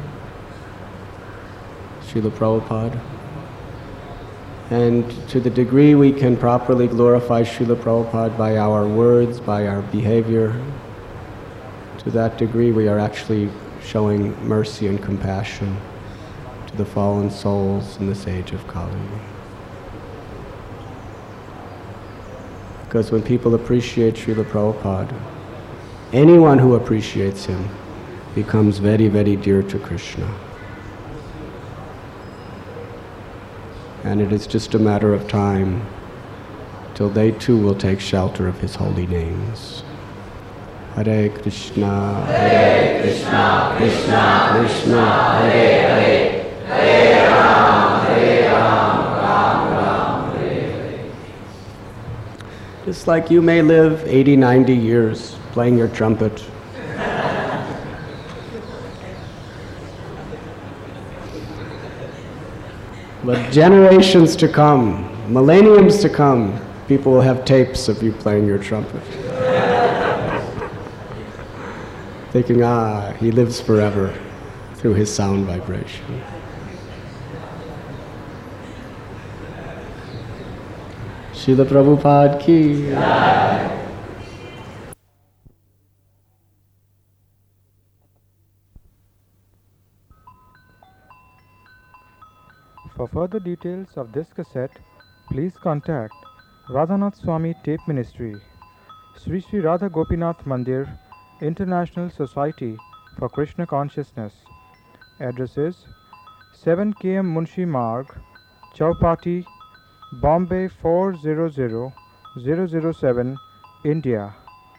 Srila Prabhupada. And to the degree we can properly glorify Srila Prabhupada by our words, by our behavior, to that degree we are actually showing mercy and compassion to the fallen souls in this age of Kali. Because when people appreciate Srila Prabhupada, anyone who appreciates him becomes very, very dear to Krishna. And it is just a matter of time till they too will take shelter of his holy names. Hare Krishna, Hare Krishna, Krishna Krishna, Hare Hare, Hare Ram, Hare Ram, Ram Ram, Hare Hare. Just like you may live eighty, ninety years playing your trumpet, But generations to come, millenniums to come, people will have tapes of you playing your trumpet. Thinking, ah, he lives forever through his sound vibration. Srila Prabhupada ki. For further details of this cassette, please contact Radhanath Swami Tape Ministry, Sri Sri Radha Gopinath Mandir, International Society for Krishna Consciousness. Address is seven K M Munshi Marg, Chowpatty, Bombay four zero zero zero zero seven, India.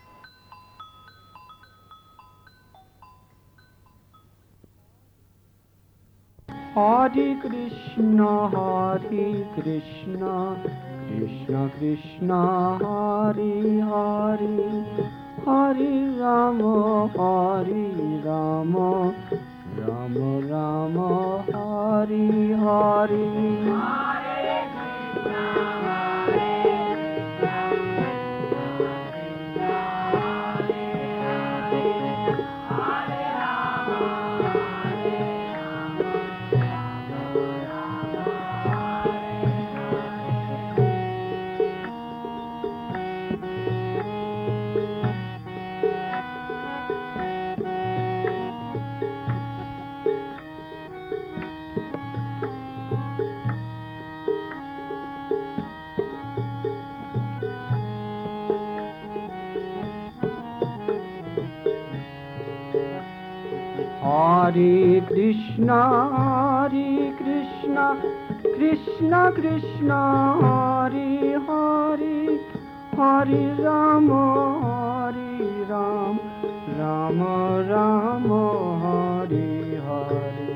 Hare Krishna, Hare Krishna, Krishna Krishna, Hare Hare, Hare Rama, Hare Rama, Rama Rama, Hare Hare. Hare Krishna, Hare Krishna, Krishna Krishna, Hare Hare, Hare Rama, Hare Ram, Rama Rama, Hare Hare.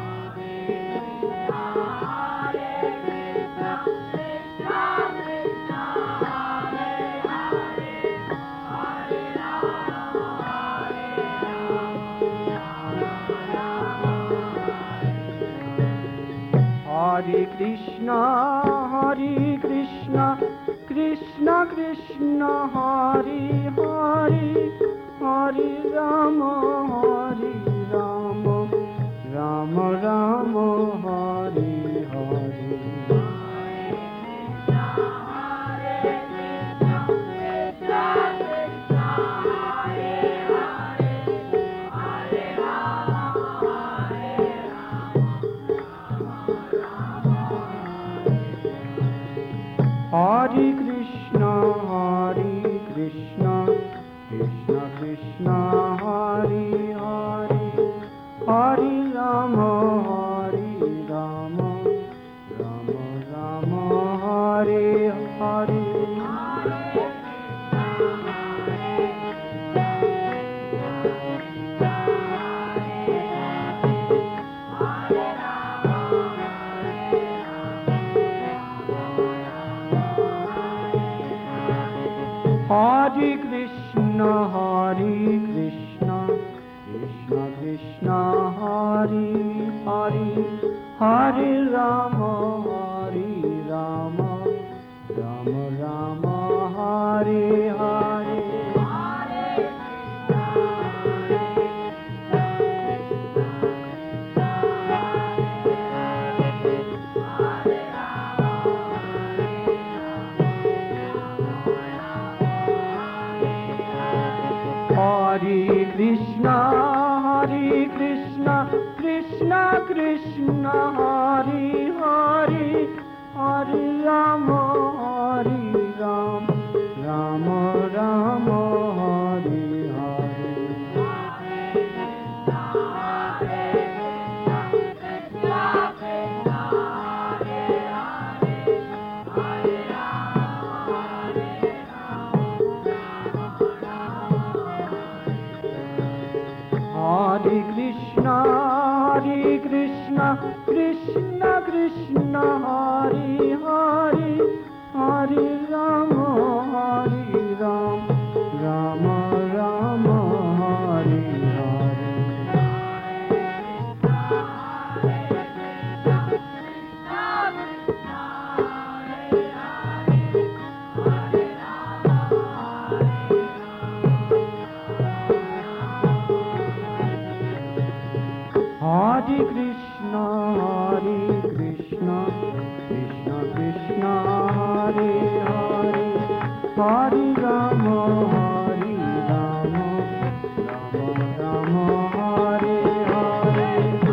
Hare Krishna, Hare Krishna, Krishna Krishna, Hare Hare, Hare Rama, Hare Rama, Rama Rama, Hare Hare. Hare Krishna, Hare Krishna, Krishna Krishna, Hare Hare, Hare Rama, Hare Rama, Rama Rama, Hare Hare. Hare Krishna, Hare Krishna, Krishna Krishna, Hare Hare, Hare Rama, Hare Rama, Rama Rama, Hare Hare. Hare Krishna, Hare Krishna, Krishna Krishna, Hare Hare, Hare Rama, Hare Ram, Rama Rama, Hare Hare Krishna, Hare Krishna, Krishna Krishna, Hare Hare, Hare Rama, Hare Ram, Rama Rama, Hare Hare. Hare Krishna, Hare Krishna, Krishna Krishna, Hare Hare, Hare Rama, Hare Rama, Rama Rama, Hare Hare.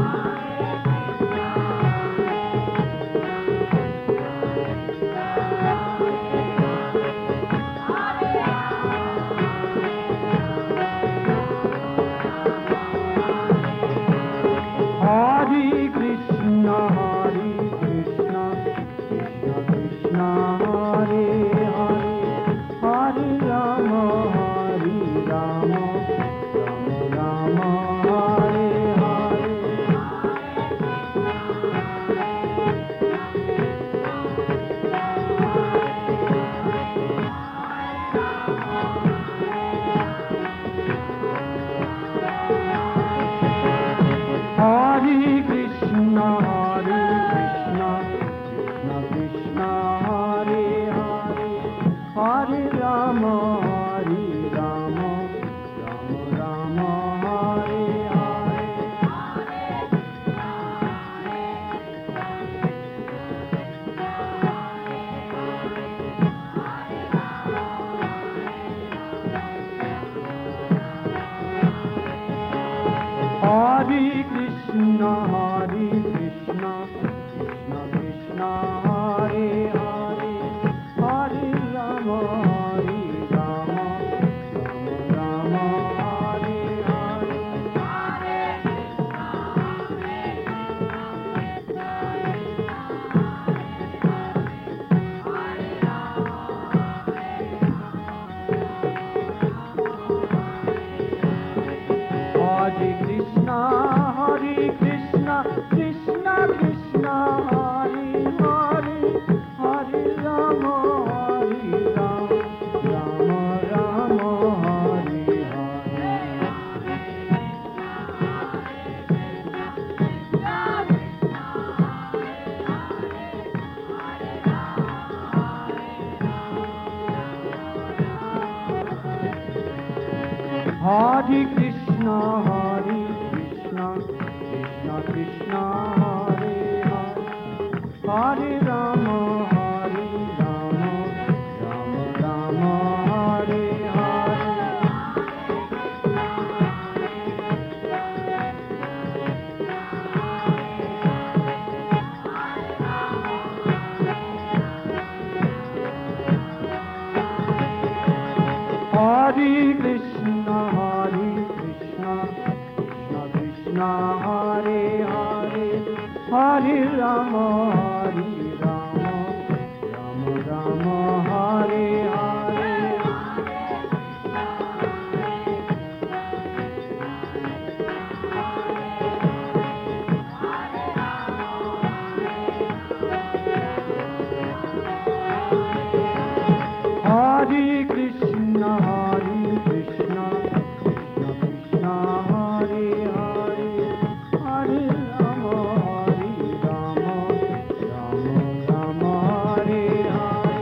Hare Krishna, Hare Krishna, Krishna Krishna, Hare Hare, Hare Rama, Hare Rama, Rama Rama, Hare Hare. Hare Krishna, Hare Krishna, Krishna Krishna, Hare Hare, Hare Rama, Hare Rama, Rama Rama, Hare Hare. Hare Krishna, Hare Krishna, Krishna Krishna, Hare Hare, Hare Rama, Hare Rama, Rama Rama, Hare Hare. Hare Krishna, Hare Krishna, Krishna Krishna, Hare Hare, Hare Rama, Hare Rama, Rama Rama, Hare Hare. Hare Krishna, Hare Krishna, Krishna Krishna, Hare Hare, Hare Rama, Hare Rama, Rama Rama, Hare Hare. Hare Krishna, Hare Krishna, Krishna Krishna, Hare Hare, Hare Rama, Hare Rama, Rama Rama, Hare Hare. Hare Krishna, Hare Krishna, Krishna Krishna, Hare Hare, Hare Rama, Hare Rama, Rama Rama, Hare Hare.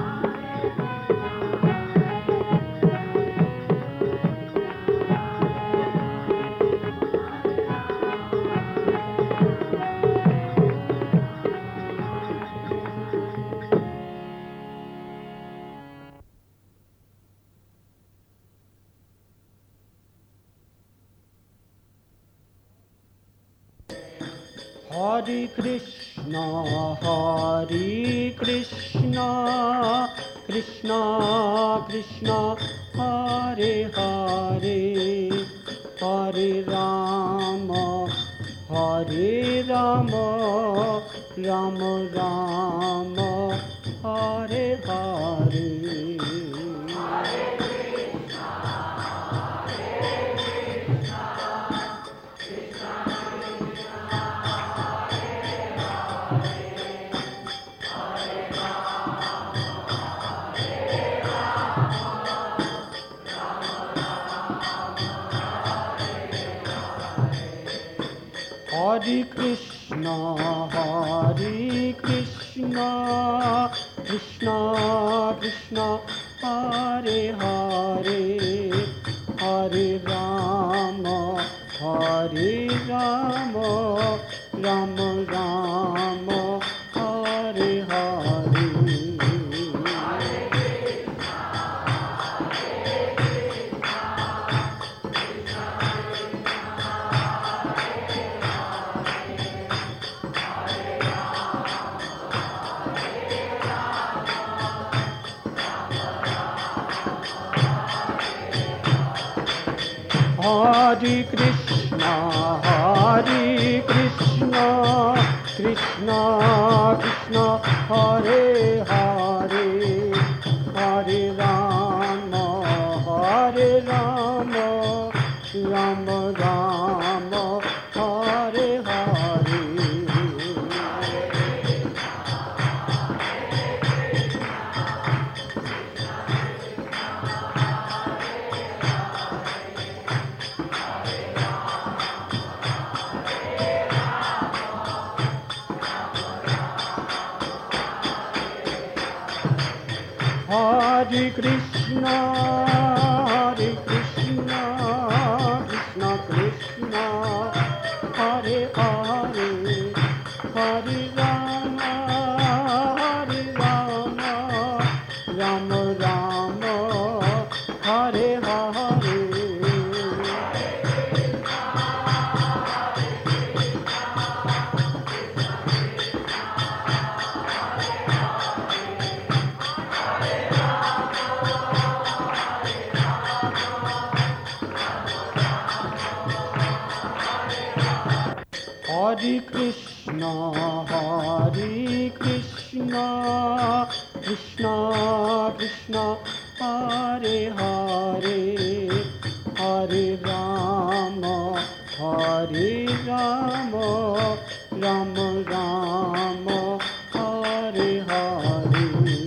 Hare Krishna, Hare Krishna, Krishna Krishna, Hare Hare, Hare Rama, Hare Rama, Rama Rama, Hare Hare. Hare Krishna, Hare Krishna, Krishna Krishna, Hare Hare, Hare Rama, Hare Rama, Rama Rama, Hare Hare. Hare Krishna, Hare Krishna, Krishna Krishna, Hare Hare, Hare Rama, Hare Rama, Rama Rama, Hare Hare. Hare Krishna, Hare Krishna, Krishna Krishna, Hare Hare, Hare Rama, Hare Rama, Rama Rama, Hare Hare. Hare Krishna, Hare Krishna, Krishna Krishna, Hare Hare, Hare Rama, Hare Rama, Rama Rama, Hare Hare.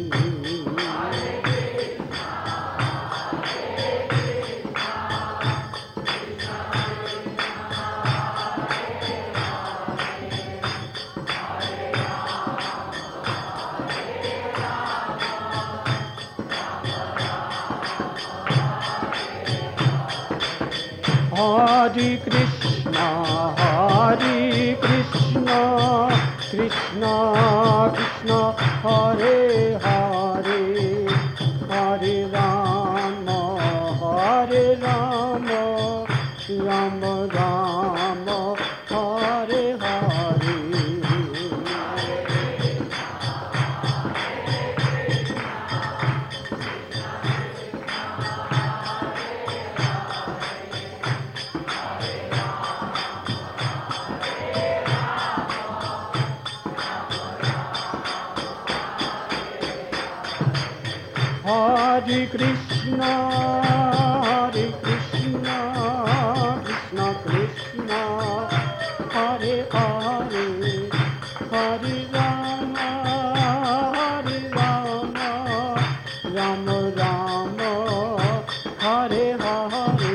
Hare Krishna, Hare Krishna, Krishna Krishna, Hare Hare, Hare Rama, Hare Rama, Rama Rama, Hare Hare. Hare Krishna, Hare Krishna, Krishna Krishna, Hare Hare, Hare Rama, Hare Rama, Rama Rama, Hare Hare.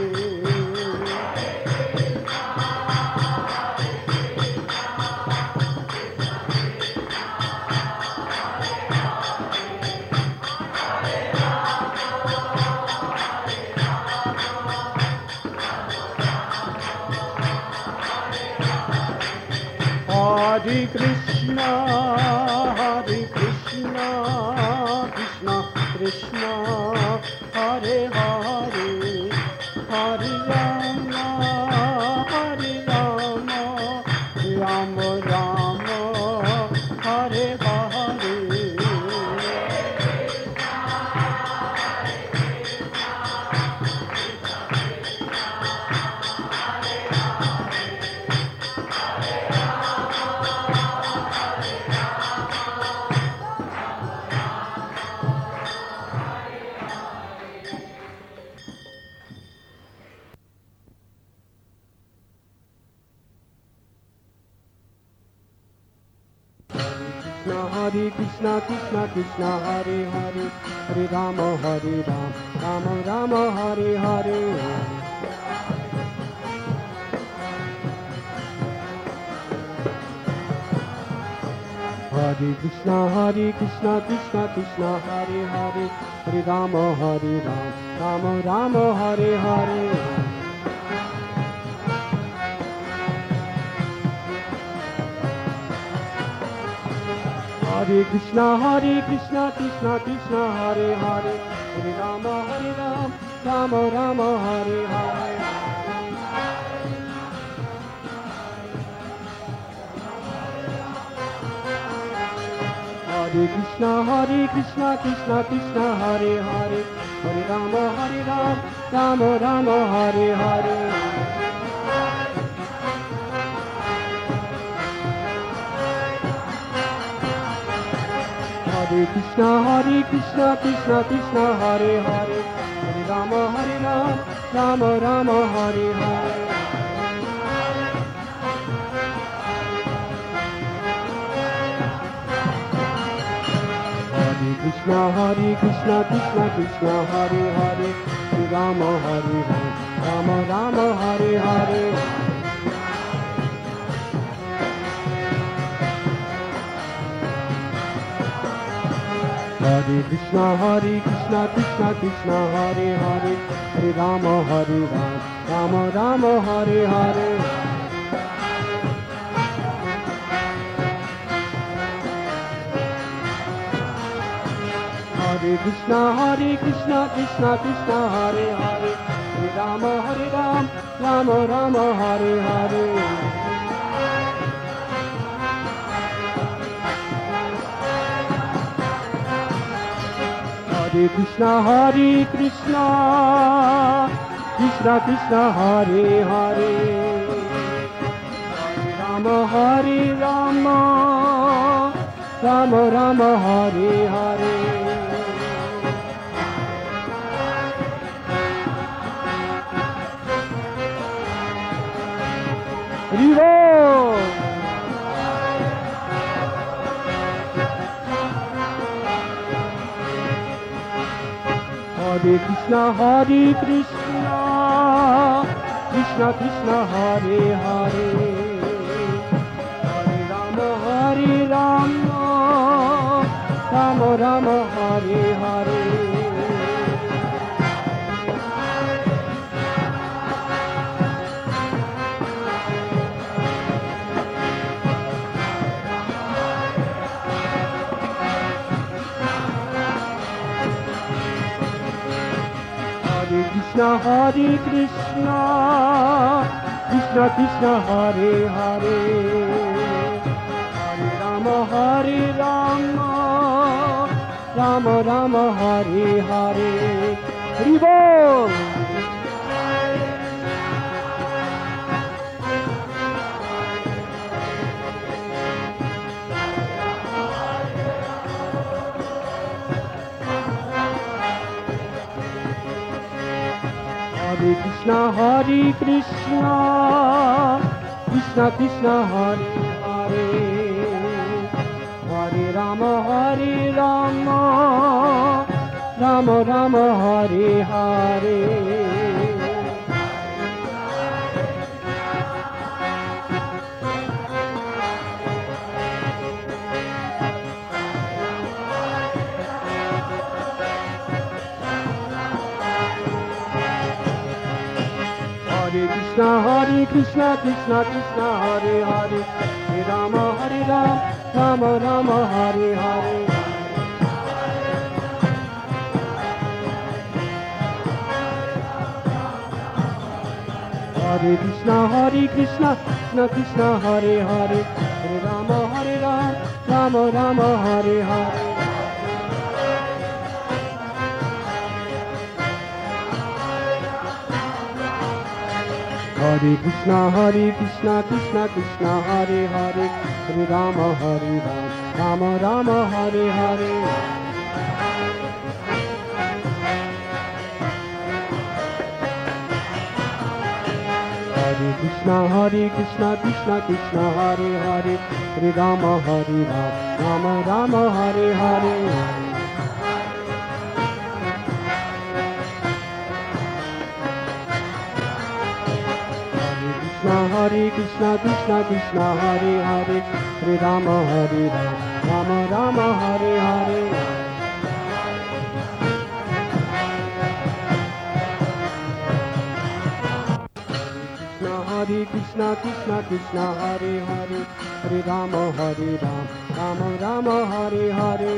Hare Krishna, Hare Krishna, Krishna Krishna, Hare Hare, Hare Rama, Hare Rama, Rama Rama, Hare Hare. Hare Krishna, Krishna Krishna, Hare Hare, Hare Rama, Hare Rama, Rama Rama, Hare Hare. Hare Krishna, Hare Krishna, Krishna Krishna, Hare Hare, Hare Rama, Hare Rama, Rama Rama, Hare Hare. Hare Krishna, Hare Krishna, Krishna Krishna, Hare Hare, Hare Rama, Hare Rama, Rama Rama, Hare Hare. Hare Krishna, Hare Krishna, Krishna Krishna, Hare Hare, Hare Rama, Hare Rama, Rama Rama, Hare Hare. Hare Krishna, Hare Krishna, Krishna Krishna, Hare Hare, Hare Rama, Hare Rama, Rama Rama, Hare Hare. Hare Krishna, Hare Krishna, Krishna Krishna, Hare Hare, Hare Rama, Hare Rama, Rama Rama, Hare Hare. Hare Krishna, Hare Krishna, Krishna Krishna, Hare Hare, Hare Rama, Hare Rama, Rama Rama, Hare Hare. Hare Krishna, Hare Krishna, Krishna Krishna, Hare Hare, Hare Rama, Hare Rama, Rama Rama, Hare Hare. Hare Krishna, Hare Krishna, Krishna Krishna, Hare Hare, Hare Rama, Hare Rama, Rama Rama, Hare Hare. Hare Krishna, Hare Krishna, Krishna Krishna, Hare Hare, Hare Rama, Hare Rama, Rama Rama, Hare Hare. Hare Krishna, Hare Krishna, Krishna Krishna, Hare Hare, Hare Rama, Hare Rama, Rama Rama, Hare Hare. Hare Bol. Hare Krishna, Hare Krishna, Krishna Krishna, Hare Hare, Hare Rama, Hare Rama, Rama Rama, Hare Hare. Hare Krishna, Hare Krishna, Krishna Krishna, Hare Hare, Hare Rama, Hare Rama, Rama Rama, Hare Hare. Hare Krishna, Hare Krishna, Krishna Krishna, Hare Hare, Hare Rama, Hare Rama, Rama Rama, Hare Hare. Hare Krishna, Hare Krishna, Krishna Krishna, Hare Hare, Hare Rama, Hare Rama, Rama Rama, Hare Hare. Hare Krishna, Hare Krishna, Krishna Krishna, Hare Hare, Hare Rama, Hare Rama, Rama Rama, Hare Hare. Hare Krishna, Krishna Krishna, Hare Hare, Hare Rama, Hare Rama, Rama Rama, Hare Hare. Hare Krishna, Krishna, Krishna Krishna, Hare Hare, Hare Rama, Hare Rama, Rama Rama, Hare Hare.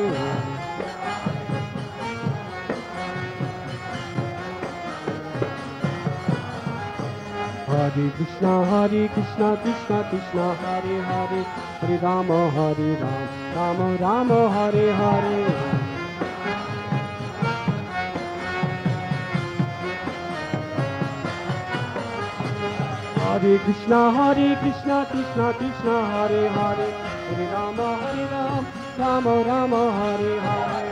Hare Krishna, Hare Krishna, Krishna Krishna, Hare Hare, Hare Rama, Hare Rama, Rama Rama, Hare Hare. Hare Krishna, Hare Krishna, Krishna Krishna, Hare Hare, Hare Rama, Hare Rama, Rama Rama, Hare Hare.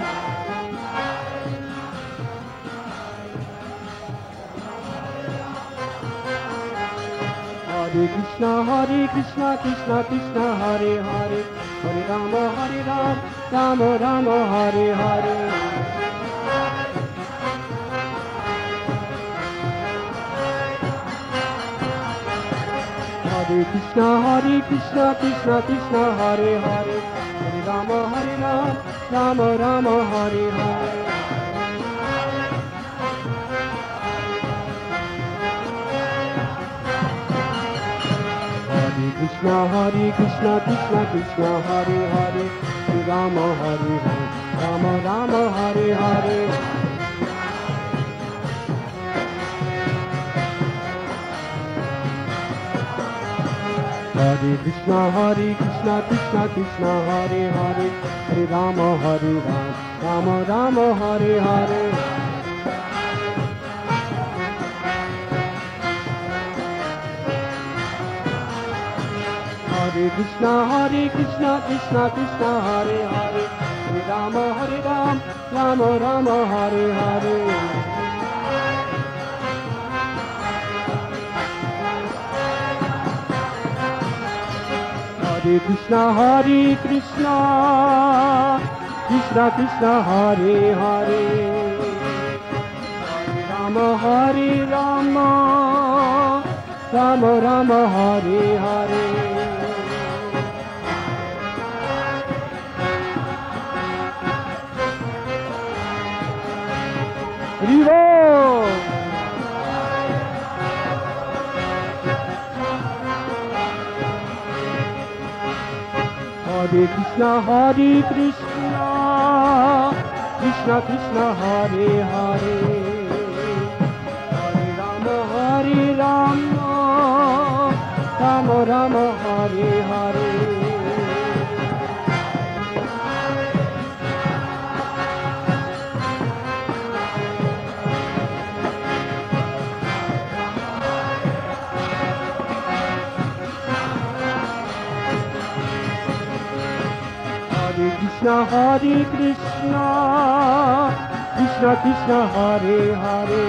Hare Krishna, Hare Krishna, Krishna Krishna, Hare Hare, Hare Rama, Hare Rama, Rama Rama, Hare Hare. Hare Krishna, Hare Krishna, Krishna Krishna, Hare Hare, Hare Rama, Hare Rama, Rama Rama, Hare Hare. Hare Krishna, Hare Krishna, Krishna Krishna, Hare Hare, Hare Rama, Hare Rama, Rama Rama, Hare Hare. Hare Krishna, Hare Krishna, Krishna Krishna, Hare Hare, Hare Rama, Hare Rama, Rama Rama, Hare Hare. Hare Krishna, Hare Krishna, Krishna Krishna, Hare Hare, Hare Rama, Hare Rama, Rama Rama, Hare Hare. Hare Krishna, Hare Krishna, Krishna Krishna, Hare Hare, Hare Rama, Hare Rama, Rama Rama, Hare Hare. Hare Krishna, Hare Krishna, Krishna Krishna, Hare Hare, Hare Rama, Hare Rama, Rama Rama, Hare Hare. Hare Krishna, Hare Krishna, Krishna Krishna, Hare Hare,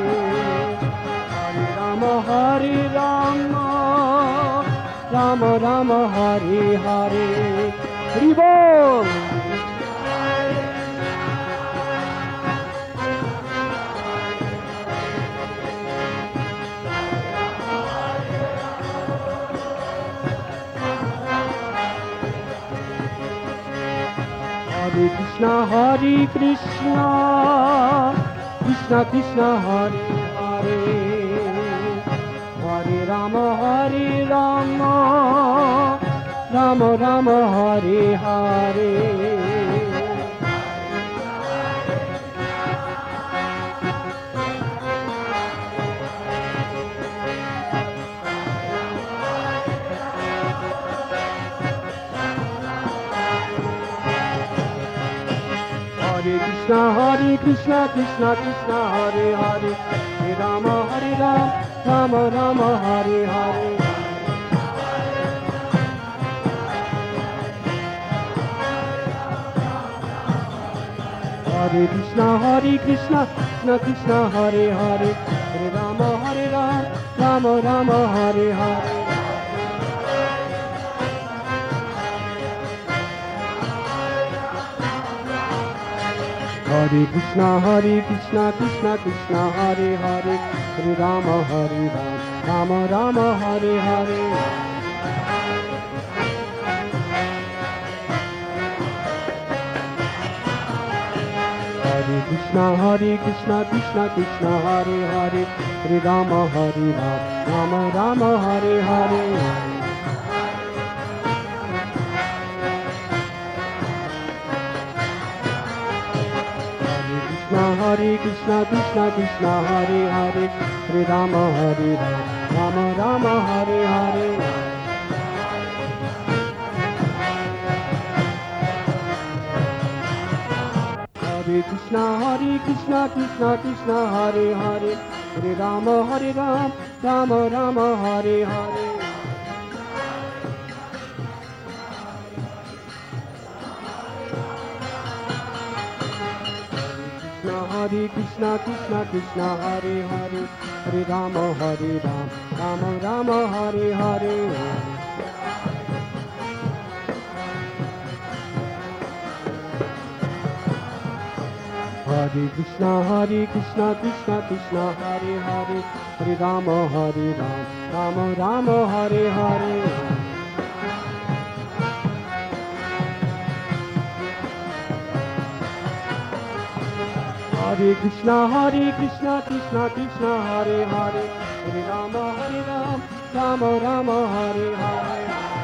Hare Rama, Hare Rama, Rama Rama, Hare Hare. Hare Bol. Hare Krishna, Hare Krishna, Krishna Krishna, Hare Hare, Hare Rama, Hare Rama, Rama Rama, Hare Hare. Hare Krishna, Hare Krishna, Krishna Krishna, Hare Hare, Hare Rama, Hare Rama, Rama Rama, Hare Hare. Hare Krishna, Hare Krishna, Krishna Krishna, Hare Hare, Hare Rama, Hare Rama, Rama Rama, Hare Hare. Hare Krishna, Hare Krishna, Krishna Krishna, Hare Hare, Hare Rama, Hare Rama, Rama Rama, Hare Hare. Hare Hare Krishna, Hare Krishna, Krishna Krishna, Hare Hare, Hare Rama, Hare Rama, Rama Rama, Hare Hare. Hare Krishna, Krishna Krishna, Hare Hare, Hare Rama, Hare Rama, Rama Rama, Hare Hare. Hare Krishna, Hare Krishna, Krishna Krishna, Hare Hare, Hare Rama, Hare Rama, Rama Rama, Hare Hare. Hare Krishna, Krishna Krishna, Hare Hare, Hare Rama, Hare Rama, Rama Rama, Hare Hare. Hare Krishna, Hare Krishna, Krishna Krishna, Hare Hare, Hare Rama, Hare Rama, Rama Rama, Hare Hare. Hare Krishna, Hare Krishna, Krishna Krishna, Hare Hare, Hare Rama, Hare Rama, Rama Rama, Hare Hare.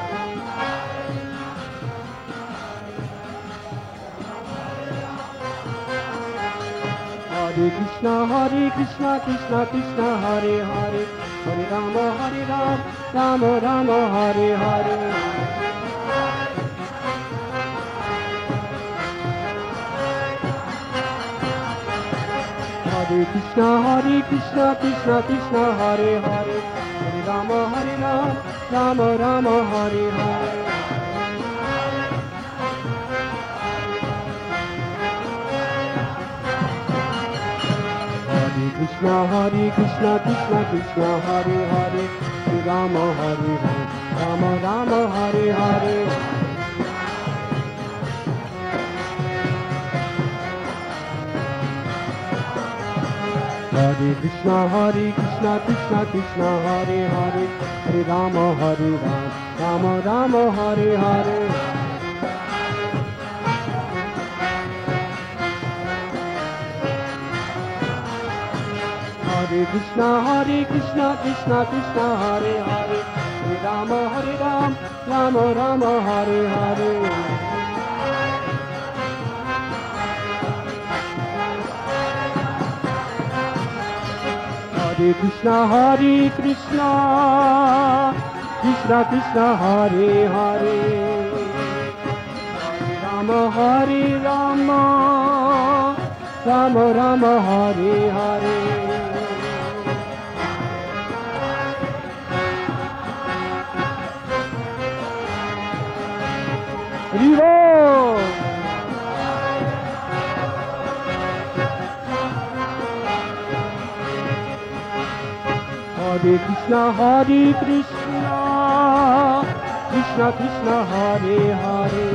Hare Krishna, Hare Krishna, Krishna Krishna, Hare Hare, Hare Rama, Hare Rama, Rama Rama, Hare Hare. Hare Krishna, Hare Krishna, Krishna Krishna, Hare Hare, Hare Rama, Hare Rama, Rama Rama, Hare Hare. Hare Krishna, Hare Krishna, Krishna Krishna, Hare Hare, Hare Rama, Hare Rama, Rama Rama, Hare Hare. Hare Krishna, Hare Krishna, Krishna Krishna, Hare Hare, Hare Rama, Hare Rama, Rama Rama, Hare Hare. Hare Krishna, Hare Krishna, Krishna Krishna, Hare Hare, Hare Rama, Hare Rama, Rama Rama, Hare Hare. Hare Krishna, Hare Krishna, Krishna Krishna, Hare Hare, Hare Rama, Hare Rama, Rama Rama, Hare Hare. Hare Krishna, Hare Krishna, Krishna Krishna, Hare Hare,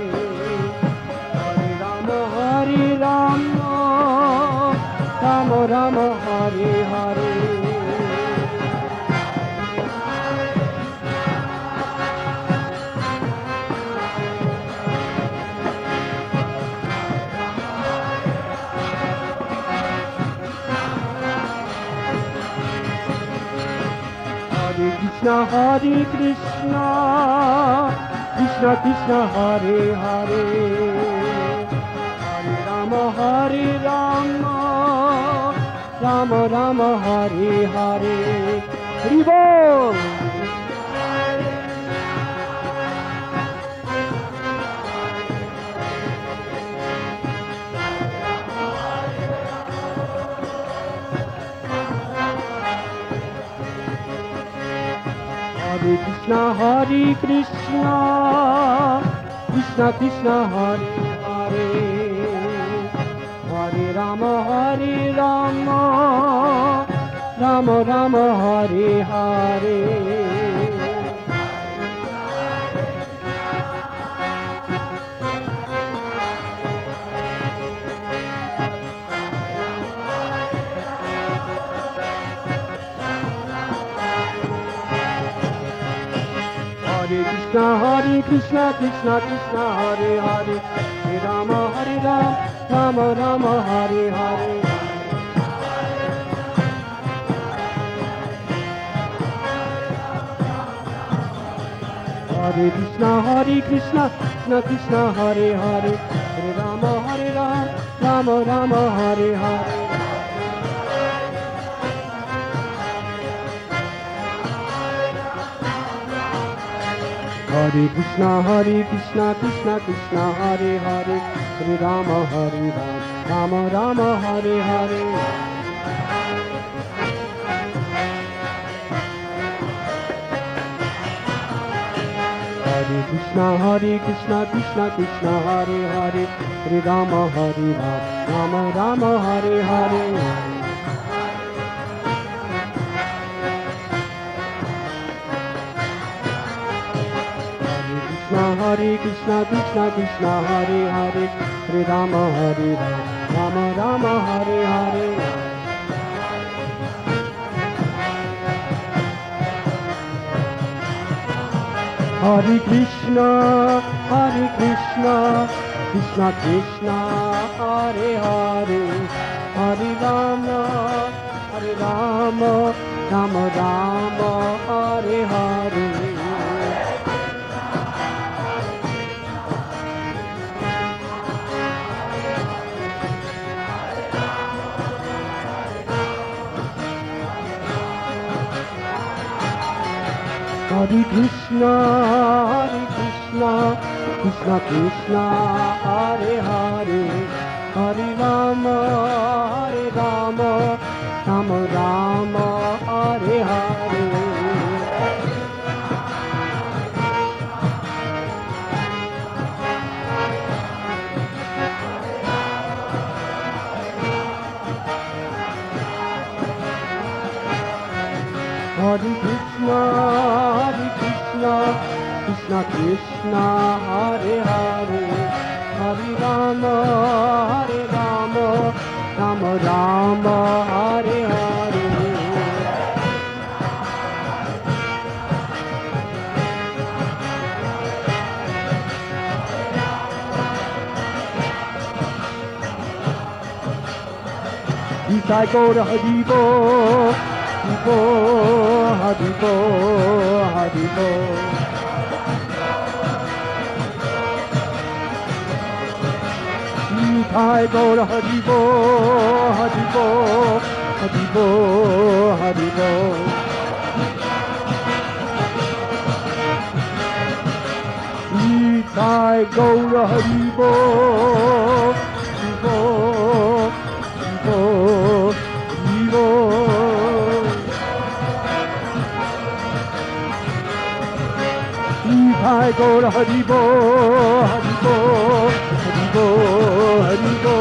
Hare Rama, Hare Rama, Rama Rama, Hare Hare. Hare Krishna, Hare Krishna, Krishna Krishna, Hare Hare, Hare Rama, Hare Rama, Rama Rama, Hare Hare. Hare Bol. Hare Krishna, Hare Krishna, Krishna Krishna, Hare Hare, Hare Rama, Hare Rama, Rama Rama, Hare Hare. Hare Krishna, Hare Krishna, Krishna Krishna, Hare Hare, Hare Rama, Hare Rama, Rama Rama Hare Hare. Hare Krishna, Hare Krishna, Krishna Krishna, Hare Hare, Hare Rama, Hare Rama, Rama Rama, Hare Hare. Hare Krishna, Hare Krishna, Krishna Krishna, Hare Hare, Hare Rama, Hare Rama, Rama Rama, Hare Hare. Hare Krishna, Hare Krishna, Krishna Krishna, Hare Hare, Hare Rama, Hare Rama, Rama Rama, Hare Hare. Hare Krishna, Krishna Krishna, Hare Hare, Hare Rama, Hare Rama, Rama Rama, Hare Hare. Hare Krishna, Hare Krishna, Krishna Krishna, Hare Hare, Hare Rama, Hare Rama, Rama Rama, Hare Hare. Hare Krishna, Hare Krishna, Krishna Krishna, Hare Hare, Hare Rama, Hare Rama, Rama Rama, Hare Hare. Hare Krishna, Hare Krishna, Krishna Krishna, Hare Hare, Hare Rama, Hare Rama, Rama Rama, Hare Hare. Nitai Gaura Haribo, Haribo, Haribo, Haribo. Nitai Gaura Haribo, Haribo, Haribo, Haribo. Nitai Gaura Haribo, Haribo, Haribo, Haribo. Nitai Gaura Haribo, Haribo, Haribo, Haribo.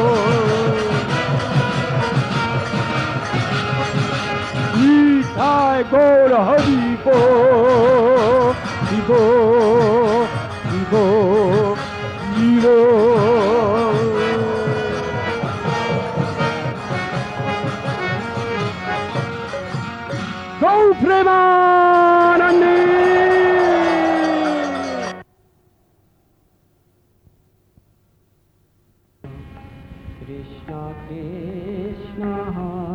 Nitai Gaura Haribo, Haribo, Haribo, Haribo. Go Premanandi! Krishna Krishna